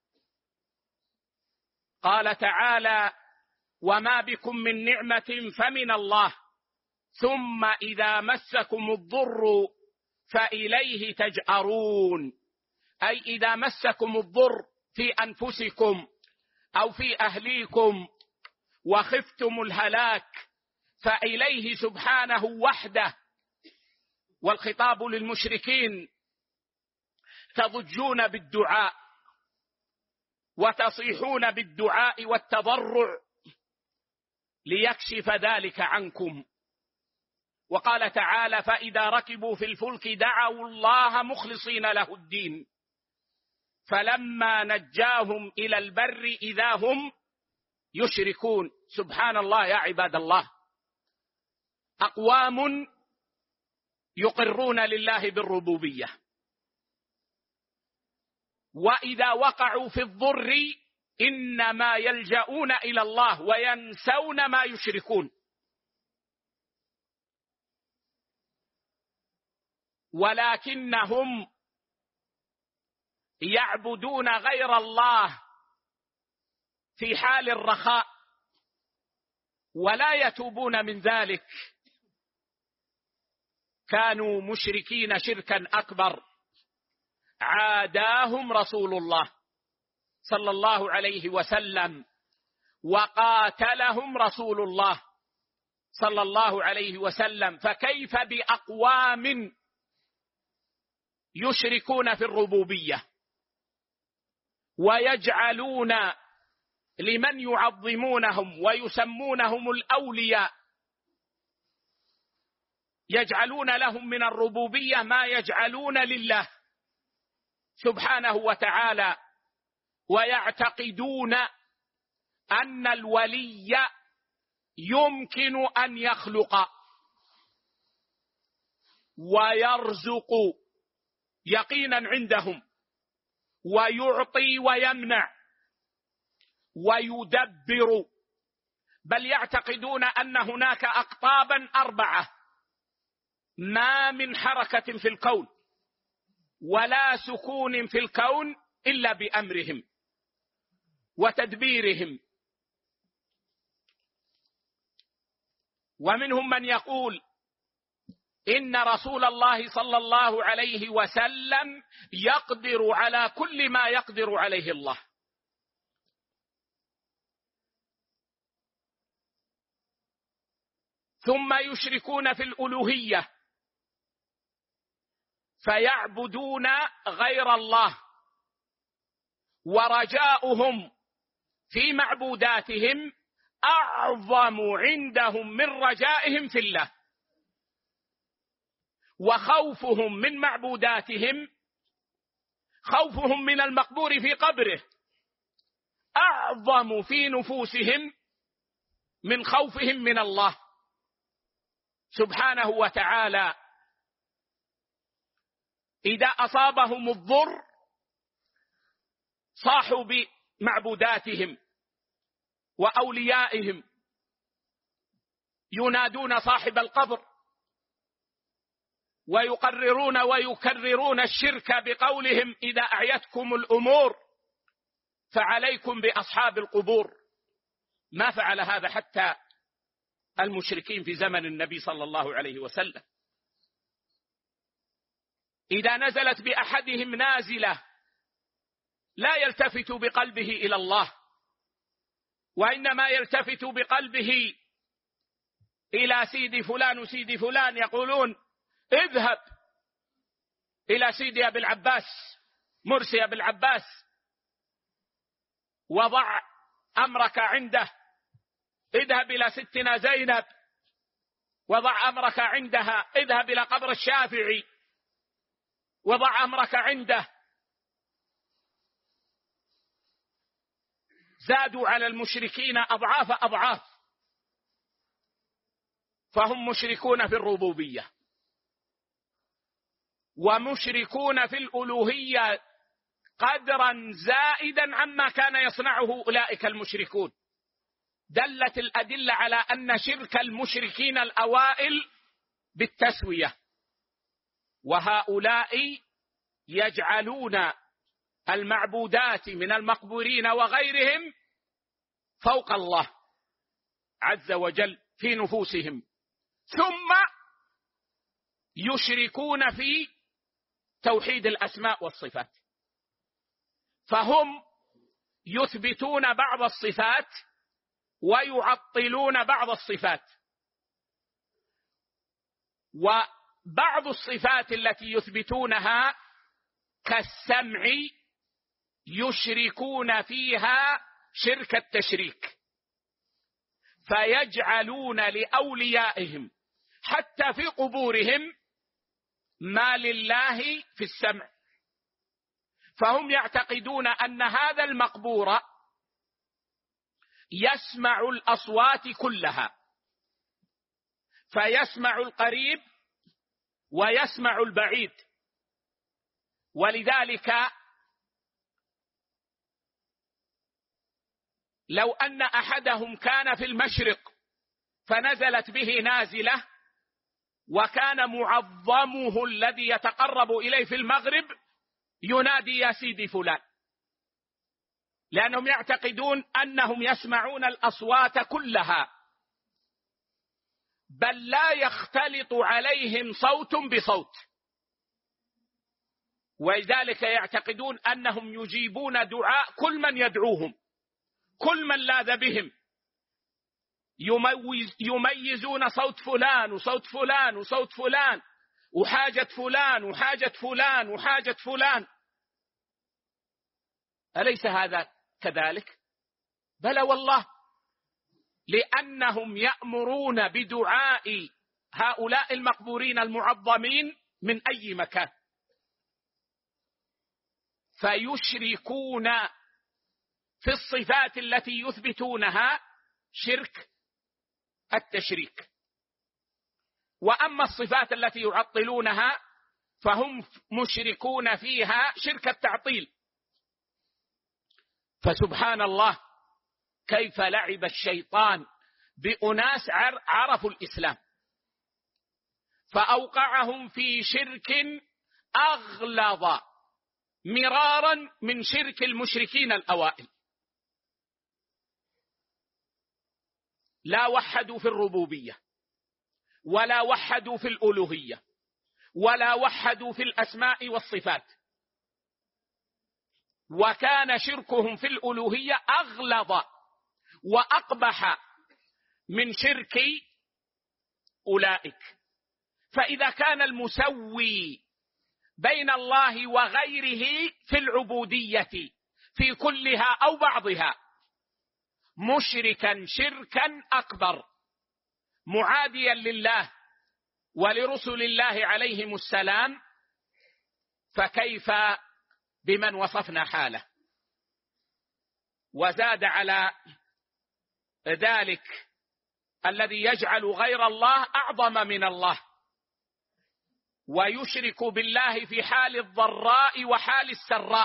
قال تعالى: وما بكم من نعمة فمن الله ثم إذا مسكم الضر فإليه تجأرون. أي إذا مسكم الضر في أنفسكم أو في أهليكم وخفتم الهلاك فإليه سبحانه وحده. والخطاب للمشركين: تضجون بالدعاء وتصيحون بالدعاء والتضرع ليكشف ذلك عنكم. وقال تعالى: فإذا ركبوا في الفلك دعوا الله مخلصين له الدين فلما نجاهم إلى البر إذا هم يشركون. سبحان الله يا عباد الله، أقوام يقرون لله بالربوبية، وإذا وقعوا في الضر إنما يلجؤون إلى الله وينسون ما يشركون. ولكنهم يعبدون غير الله في حال الرخاء ولا يتوبون من ذلك، كانوا مشركين شركا أكبر، عاداهم رسول الله صلى الله عليه وسلم وقاتلهم رسول الله صلى الله عليه وسلم. فكيف بأقوام يشركون في الربوبية ويجعلون لمن يعظمونهم ويسمونهم الأولياء، يجعلون لهم من الربوبية ما يجعلون لله سبحانه وتعالى، ويعتقدون أن الولي يمكن أن يخلق ويرزق يقينا عندهم، ويعطي ويمنع ويدبر، بل يعتقدون أن هناك أقطابا 4 ما من حركة في الكون ولا سكون في الكون إلا بأمرهم وتدبيرهم. ومنهم من يقول إن رسول الله صلى الله عليه وسلم يقدر على كل ما يقدر عليه الله. ثم يشركون في الألوهية فيعبدون غير الله، ورجاؤهم في معبوداتهم أعظم عندهم من رجائهم في الله، وخوفهم من معبوداتهم، خوفهم من المقبور في قبره، أعظم في نفوسهم من خوفهم من الله سبحانه وتعالى. إذا أصابهم الضر صاحوا بمعبوداتهم وأوليائهم، ينادون صاحب القبر ويقررون ويكررون الشرك بقولهم: إذا أعيتكم الأمور فعليكم بأصحاب القبور. ما فعل هذا حتى المشركين في زمن النبي صلى الله عليه وسلم. إذا نزلت بأحدهم نازلة لا يلتفت بقلبه إلى الله، وإنما يلتفت بقلبه إلى سيدي فلان وسيدي فلان. يقولون اذهب إلى سيدي أبي العباس مرسي أبي العباس وضع أمرك عنده، اذهب إلى ستنا زينب وضع أمرك عندها، اذهب إلى قبر الشافعي وضع أمرك عنده. زادوا على المشركين أضعاف أضعاف، فهم مشركون في الربوبية ومشركون في الألوهية قدرا زائدا عما كان يصنعه أولئك المشركون. دلت الأدلة على أن شرك المشركين الأوائل بالتسوية، وهؤلاء يجعلون المعبودات من المقبورين وغيرهم فوق الله عز وجل في نفوسهم، ثم يشركون في توحيد الأسماء والصفات. فهم يثبتون بعض الصفات ويعطلون بعض الصفات، وبعض الصفات التي يثبتونها كالسمع يشركون فيها شرك التشريك، فيجعلون لأوليائهم حتى في قبورهم ما لله في السمع، فهم يعتقدون أن هذا المقبور يسمع الأصوات كلها، فيسمع القريب ويسمع البعيد. ولذلك لو أن أحدهم كان في المشرق فنزلت به نازلة وكان معظمه الذي يتقرب إليه في المغرب ينادي يا سيدي فلان، لأنهم يعتقدون أنهم يسمعون الأصوات كلها، بل لا يختلط عليهم صوت بصوت، ولذلك يعتقدون أنهم يجيبون دعاء كل من يدعوهم، كل من لاذ بهم، يميزون صوت فلان وصوت فلان وصوت فلان وحاجة فلان وحاجة فلان وحاجة فلان. أليس هذا كذلك؟ بلى والله، لأنهم يأمرون بدعاء هؤلاء المقبورين المعظمين من أي مكان، فيشركون في الصفات التي يثبتونها شرك التشريك. وأما الصفات التي يعطلونها فهم مشركون فيها شرك التعطيل. فسبحان الله كيف لعب الشيطان بأناس عرفوا الإسلام، فأوقعهم في شرك أغلظ مرارا من شرك المشركين الأوائل. لا وحدوا في الربوبية، ولا وحدوا في الألوهية، ولا وحدوا في الأسماء والصفات، وكان شركهم في الألوهية أغلظ وأقبح من شرك أولئك. فإذا كان المسوي بين الله وغيره في العبودية في كلها أو بعضها مشركا شركا أكبر معاديا لله ولرسل الله عليهم السلام، فكيف بمن وصفنا حاله؟ وزاد على ذلك الذي يجعل غير الله أعظم من الله، ويشرك بالله في حال الضراء وحال السراء،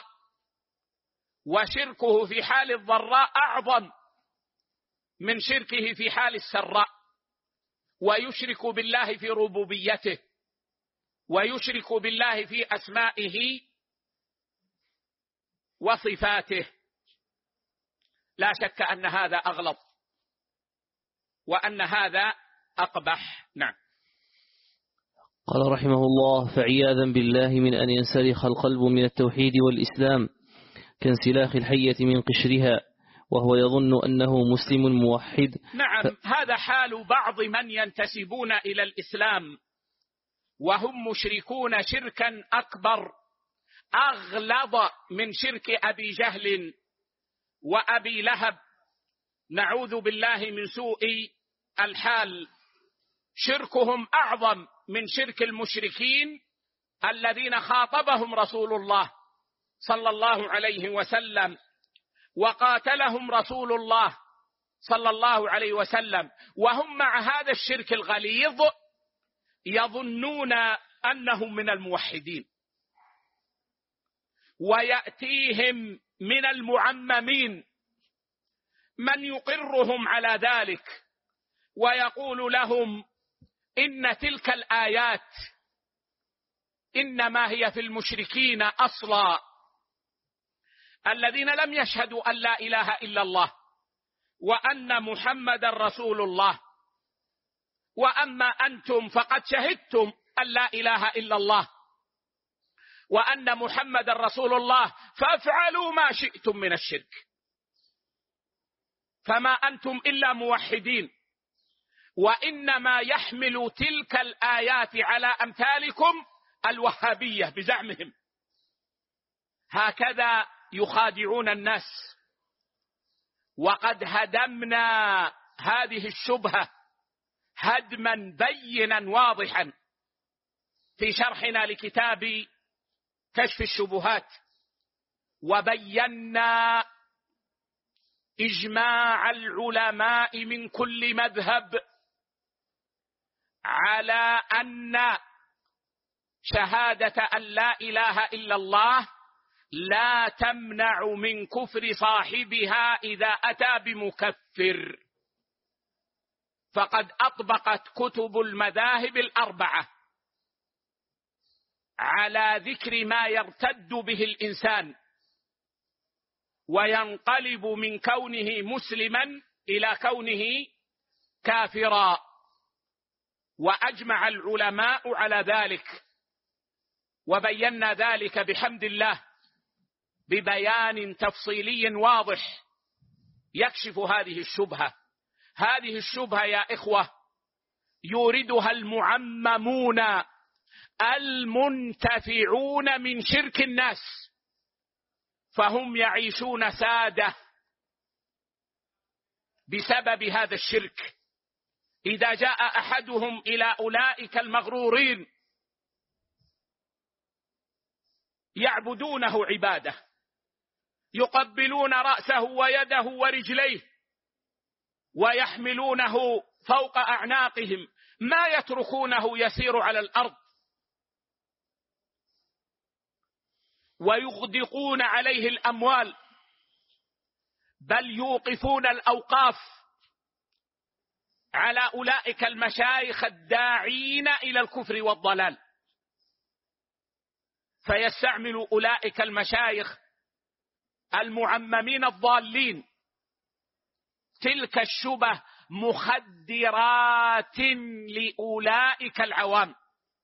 وشركه في حال الضراء أعظم من شركه في حال السراء، ويشرك بالله في ربوبيته، ويشرك بالله في أسمائه وصفاته. لا شك أن هذا أغلظ وأن هذا أقبح. نعم. قال رحمه الله: فعياذا بالله من أن ينسلخ القلب من التوحيد والإسلام كانسلاخ الحية من قشرها، وهو يظن أنه مسلم موحد. نعم، هذا حال بعض من ينتسبون إلى الإسلام وهم مشركون شركا أكبر أغلظ من شرك أبي جهل وأبي لهب، نعوذ بالله من سوء الحال. شركهم أعظم من شرك المشركين الذين خاطبهم رسول الله صلى الله عليه وسلم وقاتلهم رسول الله صلى الله عليه وسلم، وهم مع هذا الشرك الغليظ يظنون أنهم من الموحدين. ويأتيهم من المعممين من يقرهم على ذلك ويقول لهم إن تلك الآيات إنما هي في المشركين أصلا الذين لم يشهدوا أن لا إله إلا الله وأن محمد رسول الله، وأما أنتم فقد شهدتم أن لا إله إلا الله وأن محمد رسول الله، فافعلوا ما شئتم من الشرك، فما أنتم إلا موحدين. وإنما يحمل تلك الآيات على أمثالكم الوهابية بزعمهم. هكذا يخادعون الناس. وقد هدمنا هذه الشبهة هدما بينا واضحا في شرحنا لكتاب كشف الشبهات، وبينا إجماع العلماء من كل مذهب على أن شهادة أن لا إله إلا الله لا تمنع من كفر صاحبها إذا أتى بمكفر. فقد أطبقت كتب المذاهب الأربعة على ذكر ما يرتد به الإنسان وينقلب من كونه مسلما إلى كونه كافرا، وأجمع العلماء على ذلك، وبينا ذلك بحمد الله ببيان تفصيلي واضح يكشف هذه الشبهة. هذه الشبهة يا إخوة يوردها المعممون المنتفعون من شرك الناس، فهم يعيشون سادة بسبب هذا الشرك. إذا جاء أحدهم إلى أولئك المغرورين يعبدونه عبادة، يقبلون رأسه ويده ورجليه ويحملونه فوق أعناقهم، ما يتركونه يسير على الأرض، ويغدقون عليه الأموال، بل يوقفون الأوقاف على أولئك المشايخ الداعين إلى الكفر والضلال، فيستعمل أولئك المشايخ المعممين الضالين تلك الشبه مخدرات لأولئك العوام،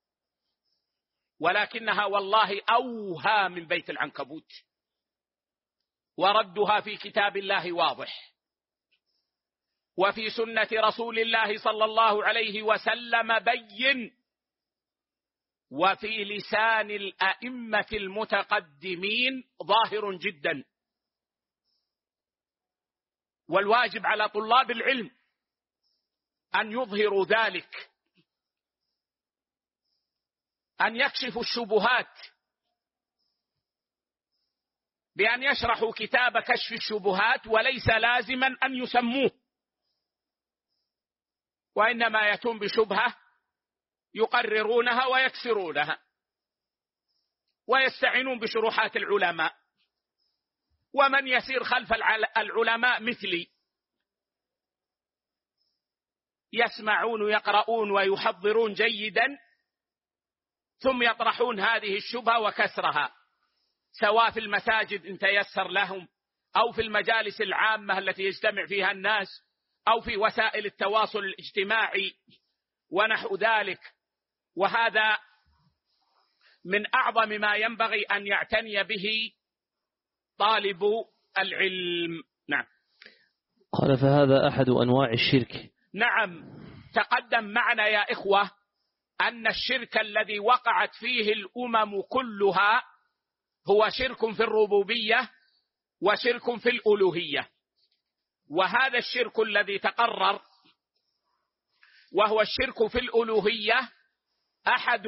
ولكنها والله أوهى من بيت العنكبوت، وردها في كتاب الله واضح، وفي سنة رسول الله صلى الله عليه وسلم بين، وفي لسان الأئمة المتقدمين ظاهر جدا. والواجب على طلاب العلم أن يظهروا ذلك، أن يكشفوا الشبهات بأن يشرحوا كتاب كشف الشبهات، وليس لازما أن يسموه، وإنما يتم بشبهة يقررونها ويكسرونها ويستعينون بشروحات العلماء. ومن يسير خلف العلماء مثلي يسمعون ويقرؤون ويحضرون جيدا، ثم يطرحون هذه الشبهة وكسرها، سواء في المساجد إن تيسر لهم، أو في المجالس العامة التي يجتمع فيها الناس، أو في وسائل التواصل الاجتماعي ونحو ذلك. وهذا من أعظم ما ينبغي أن يعتني به طالب العلم. نعم. قال فهذا أحد أنواع الشرك. نعم، تقدم معنا يا إخوة أن الشرك الذي وقعت فيه الأمم كلها هو شرك في الربوبية وشرك في الألوهية، وهذا الشرك الذي تقرر وهو الشرك في الألوهية أحد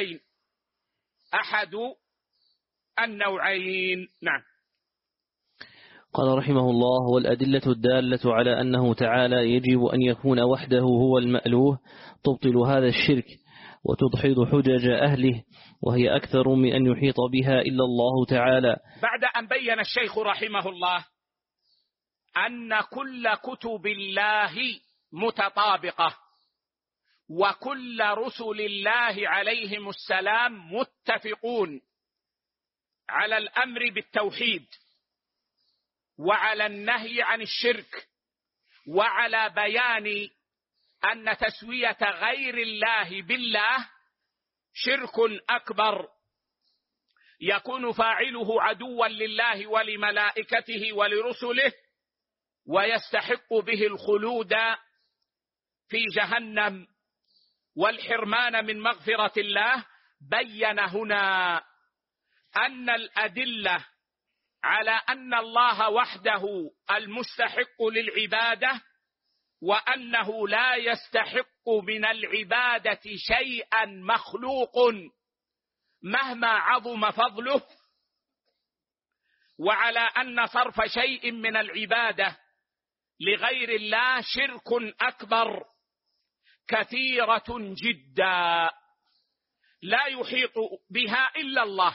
النوعين. نعم. قال رحمه الله: والأدلة الدالة على أنه تعالى يجب أن يكون وحده هو المألوه تبطل هذا الشرك وتدحض حجج أهله، وهي أكثر من أن يحيط بها إلا الله تعالى. بعد أن بين الشيخ رحمه الله أن كل كتب الله متطابقة وكل رسل الله عليهم السلام متفقون على الأمر بالتوحيد وعلى النهي عن الشرك وعلى بيان أن تسوية غير الله بالله شرك أكبر يكون فاعله عدوا لله ولملائكته ولرسله ويستحق به الخلود في جهنم والحرمان من مغفرة الله. بين هنا أن الأدلة على أن الله وحده المستحق للعبادة وأنه لا يستحق من العبادة شيئا مخلوق مهما عظم فضله، وعلى أن صرف شيء من العبادة لغير الله شرك أكبر كثيرة جدا لا يحيط بها إلا الله،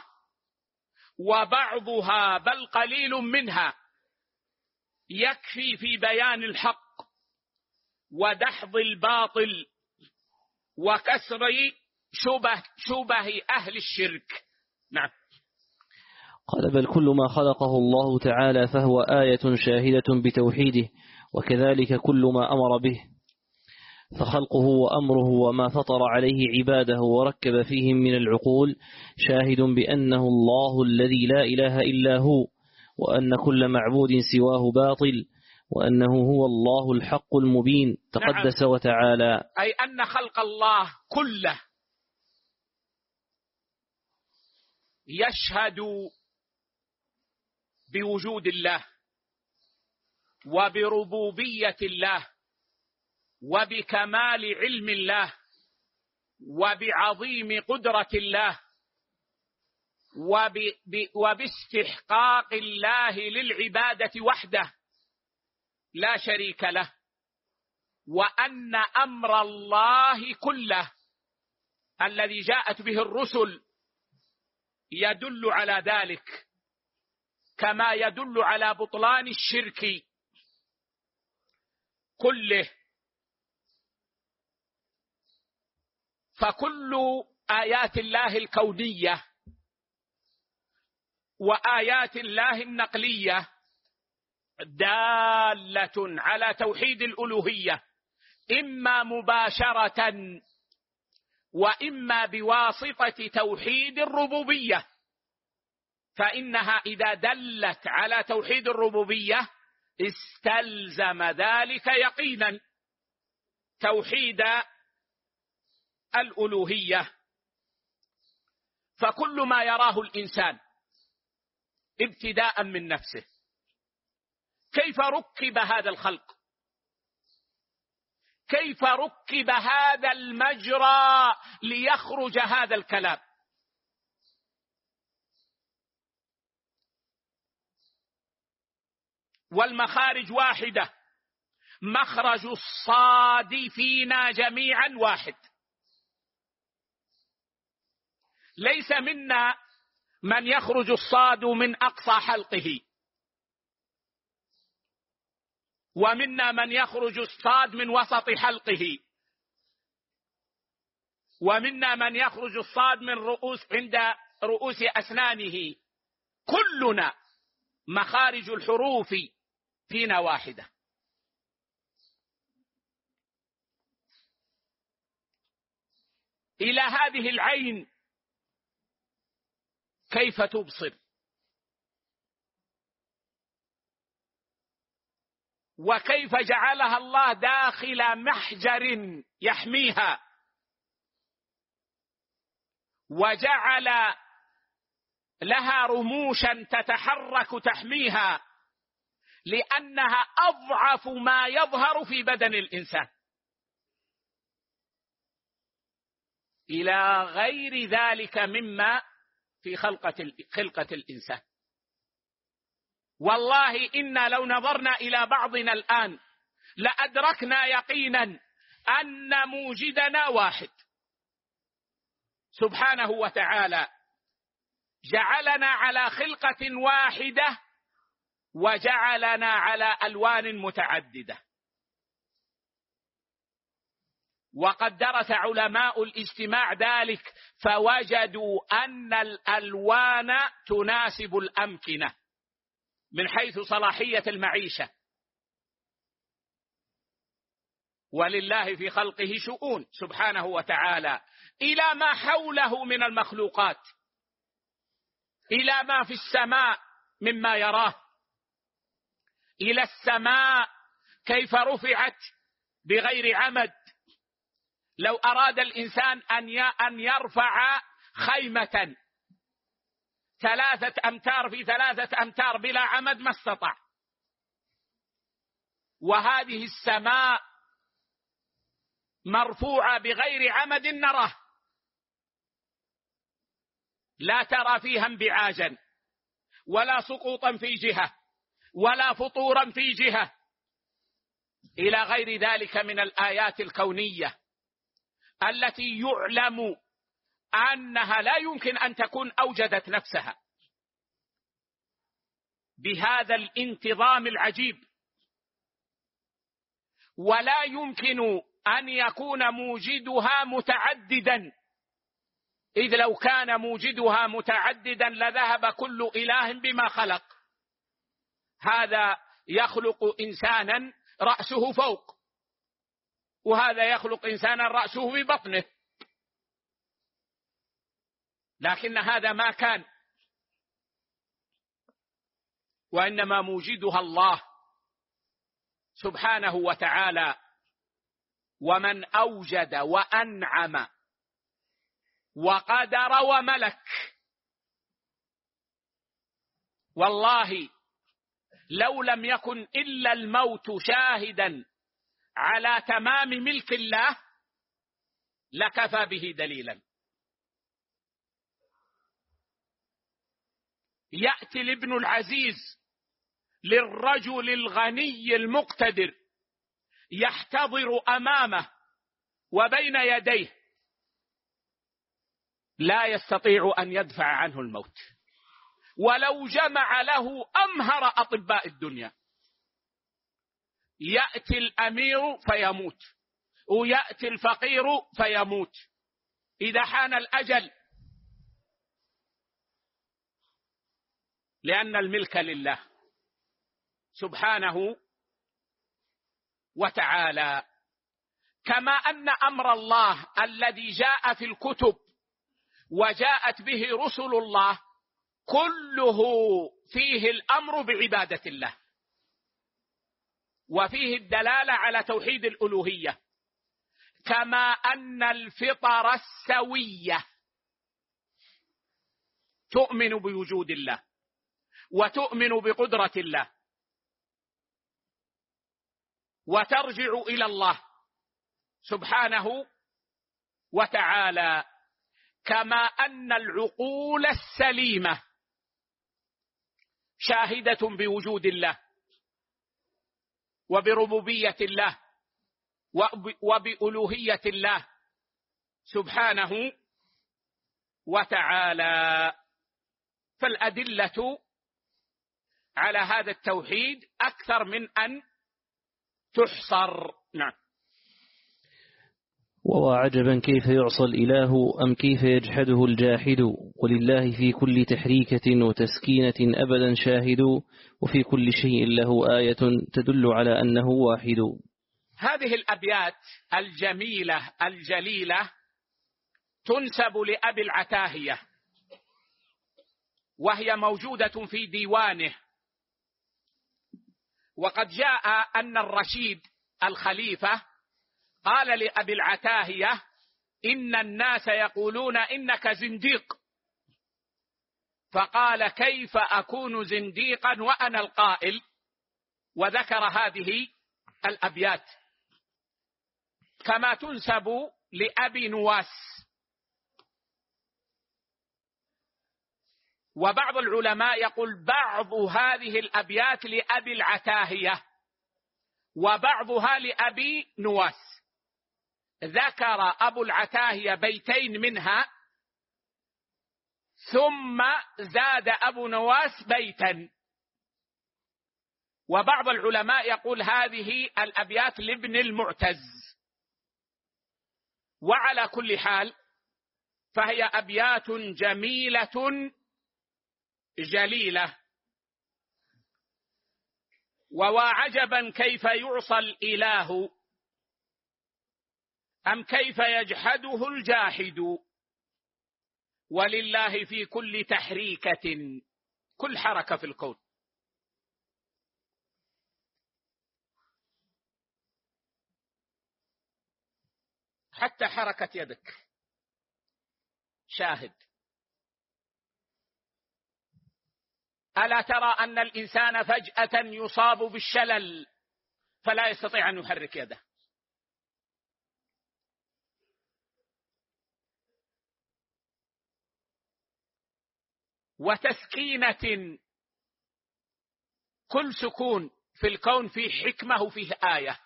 وبعضها بل قليل منها يكفي في بيان الحق ودحض الباطل وكسر شبه أهل الشرك. نعم. قال: بل كل ما خلقه الله تعالى فهو آية شاهدة بتوحيده، وكذلك كل ما أمر به، فخلقه وأمره وما فطر عليه عباده وركب فيهم من العقول شاهد بأنه الله الذي لا إله إلا هو، وأن كل معبود سواه باطل، وأنه هو الله الحق المبين تقدس نعم. وتعالى. أي أن خلق الله كله يشهد بوجود الله وبربوبية الله وبكمال علم الله وبعظيم قدرة الله وباستحقاق الله للعبادة وحده لا شريك له، وأن أمر الله كله الذي جاءت به الرسل يدل على ذلك كما يدل على بطلان الشرك كله. فكل آيات الله الكونية وآيات الله النقلية دالة على توحيد الألوهية إما مباشرة وإما بواسطة توحيد الربوبية، فإنها إذا دلت على توحيد الربوبية استلزم ذلك يقينا توحيد الألوهية. فكل ما يراه الإنسان ابتداء من نفسه، كيف ركب هذا الخلق، كيف ركب هذا المجرى ليخرج هذا الكلام، والمخارج واحدة، مخرج الصاد فينا جميعا واحد، ليس منا من يخرج الصاد من أقصى حلقه، ومنا من يخرج الصاد من وسط حلقه، ومنا من يخرج الصاد من عند رؤوس أسنانه. كلنا مخارج الحروف فينا واحدة. إلى هذه العين كيف تبصر؟ وكيف جعلها الله داخل محجر يحميها، وجعل لها رموشا تتحرك تحميها، لأنها أضعف ما يظهر في بدن الإنسان، إلى غير ذلك مما في خلقة الإنسان. والله إنا لو نظرنا إلى بعضنا الآن لأدركنا يقينا أن موجدنا واحد سبحانه وتعالى، جعلنا على خلقة واحدة وجعلنا على ألوان متعددة. وقد درس علماء الاجتماع ذلك فوجدوا أن الألوان تناسب الأمكنة من حيث صلاحية المعيشة، ولله في خلقه شؤون سبحانه وتعالى إلى ما حوله من المخلوقات، إلى ما في السماء مما يراه، إلى السماء كيف رفعت بغير عمد. لو أراد الإنسان أن يرفع خيمة 3 أمتار في 3 أمتار بلا عمد ما استطاع. وهذه السماء مرفوعة بغير عمد نراه، لا ترى فيها انبعاجا ولا سقوطا في جهة ولا فطورا في جهة، إلى غير ذلك من الآيات الكونية التي يعلم أنها لا يمكن أن تكون أوجدت نفسها بهذا الانتظام العجيب، ولا يمكن أن يكون موجدها متعددا، إذ لو كان موجدها متعددا لذهب كل إله بما خلق. هذا يخلق إنسانا رأسه فوق، وهذا يخلق إنسانا رأسه في بطنه، لكن هذا ما كان، وإنما موجدها الله سبحانه وتعالى. ومن أوجد وأنعم وقدر وملك، والله لو لم يكن إلا الموت شاهدا على تمام ملك الله لكفى به دليلا. يأتي الابن العزيز للرجل الغني المقتدر يحتضر أمامه وبين يديه، لا يستطيع أن يدفع عنه الموت ولو جمع له أمهر أطباء الدنيا. يأتي الأمير فيموت ويأتي الفقير فيموت إذا حان الأجل، لأن الملك لله سبحانه وتعالى. كما أن أمر الله الذي جاء في الكتب وجاءت به رسل الله كله فيه الأمر بعبادة الله، وفيه الدلالة على توحيد الألوهية. كما أن الفطر السوية تؤمن بوجود الله وتؤمن بقدرة الله وترجع إلى الله سبحانه وتعالى. كما أن العقول السليمة شاهدة بوجود الله وبربوبية الله وبألوهية الله سبحانه وتعالى. فالأدلة على هذا التوحيد أكثر من أن تحصر. نعم. وعجبا كيف يعصى الإله أم كيف يجحده الجاحد، ولله في كل تحريكة وتسكينة أبدا شاهد، وفي كل شيء له آية تدل على أنه واحد. هذه الأبيات الجميلة الجليلة تنسب لأبي العتاهية، وهي موجودة في ديوانه، وقد جاء أن الرشيد الخليفة قال لأبي العتاهية: إن الناس يقولون إنك زنديق. فقال: كيف أكون زنديقا وأنا القائل؟ وذكر هذه الأبيات كما تنسب لأبي نواس. وبعض العلماء يقول بعض هذه الأبيات لأبي العتاهية وبعضها لأبي نواس. ذكر أبو العتاهية بيتين منها ثم زاد أبو نواس بيتا. وبعض العلماء يقول هذه الأبيات لابن المعتز. وعلى كل حال فهي أبيات جميلة جليلة. وعجبا كيف يعصى الإله أم كيف يجحده الجاحد، ولله في كل تحريكة، كل حركة في الكون. حتى حركة يدك شاهد. ألا ترى أن الإنسان فجأة يصاب بالشلل فلا يستطيع أن يحرك يده؟ وتسكينة، كل سكون في الكون فيه حكمة وفيه آية.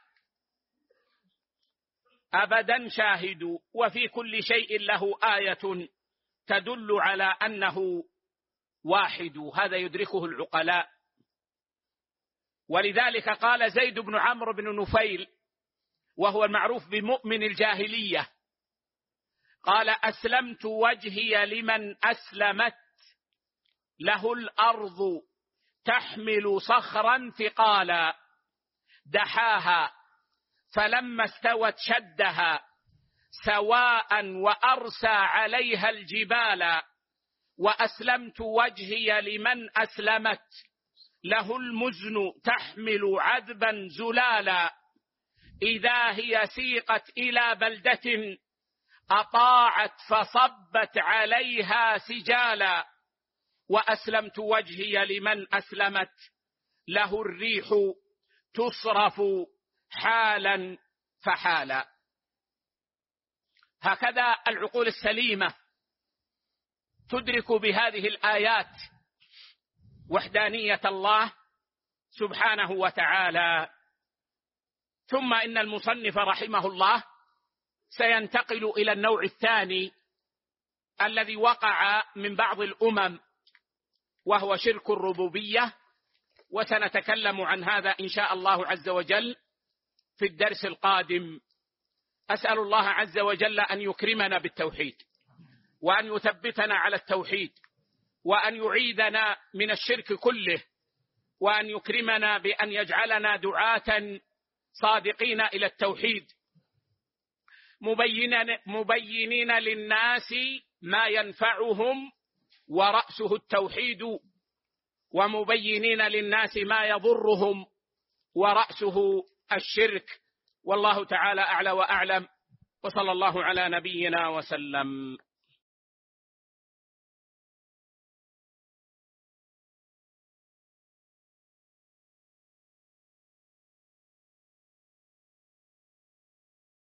أبدا شاهد، وفي كل شيء له آية تدل على أنه واحد. هذا يدركه العقلاء. ولذلك قال زيد بن عمرو بن نفيل وهو المعروف بمؤمن الجاهلية، قال: أسلمت وجهي لمن أسلمت له الأرض تحمل صخرا ثقالا، دحاها فلما استوت شدها سواء وأرسى عليها الجبال، وأسلمت وجهي لمن أسلمت له المزن تحمل عذبا زلالا، إذا هي سيقت إلى بلدة أطاعت فصبت عليها سجالا، وأسلمت وجهي لمن أسلمت له الريح تصرف حالا فحالا. هكذا العقول السليمة تدرك بهذه الآيات وحدانية الله سبحانه وتعالى. ثم إن المصنف رحمه الله سينتقل إلى النوع الثاني الذي وقع من بعض الأمم، وهو شرك الربوبية، وسنتكلم عن هذا إن شاء الله عز وجل في الدرس القادم. أسأل الله عز وجل أن يكرمنا بالتوحيد، وأن يثبتنا على التوحيد، وأن يعيذنا من الشرك كله، وأن يكرمنا بأن يجعلنا دعاة صادقين إلى التوحيد، مبينين للناس ما ينفعهم ورأسه التوحيد، ومبينين للناس ما يضرهم ورأسه الشرك. والله تعالى أعلى وأعلم، وصلى الله على نبينا وسلم.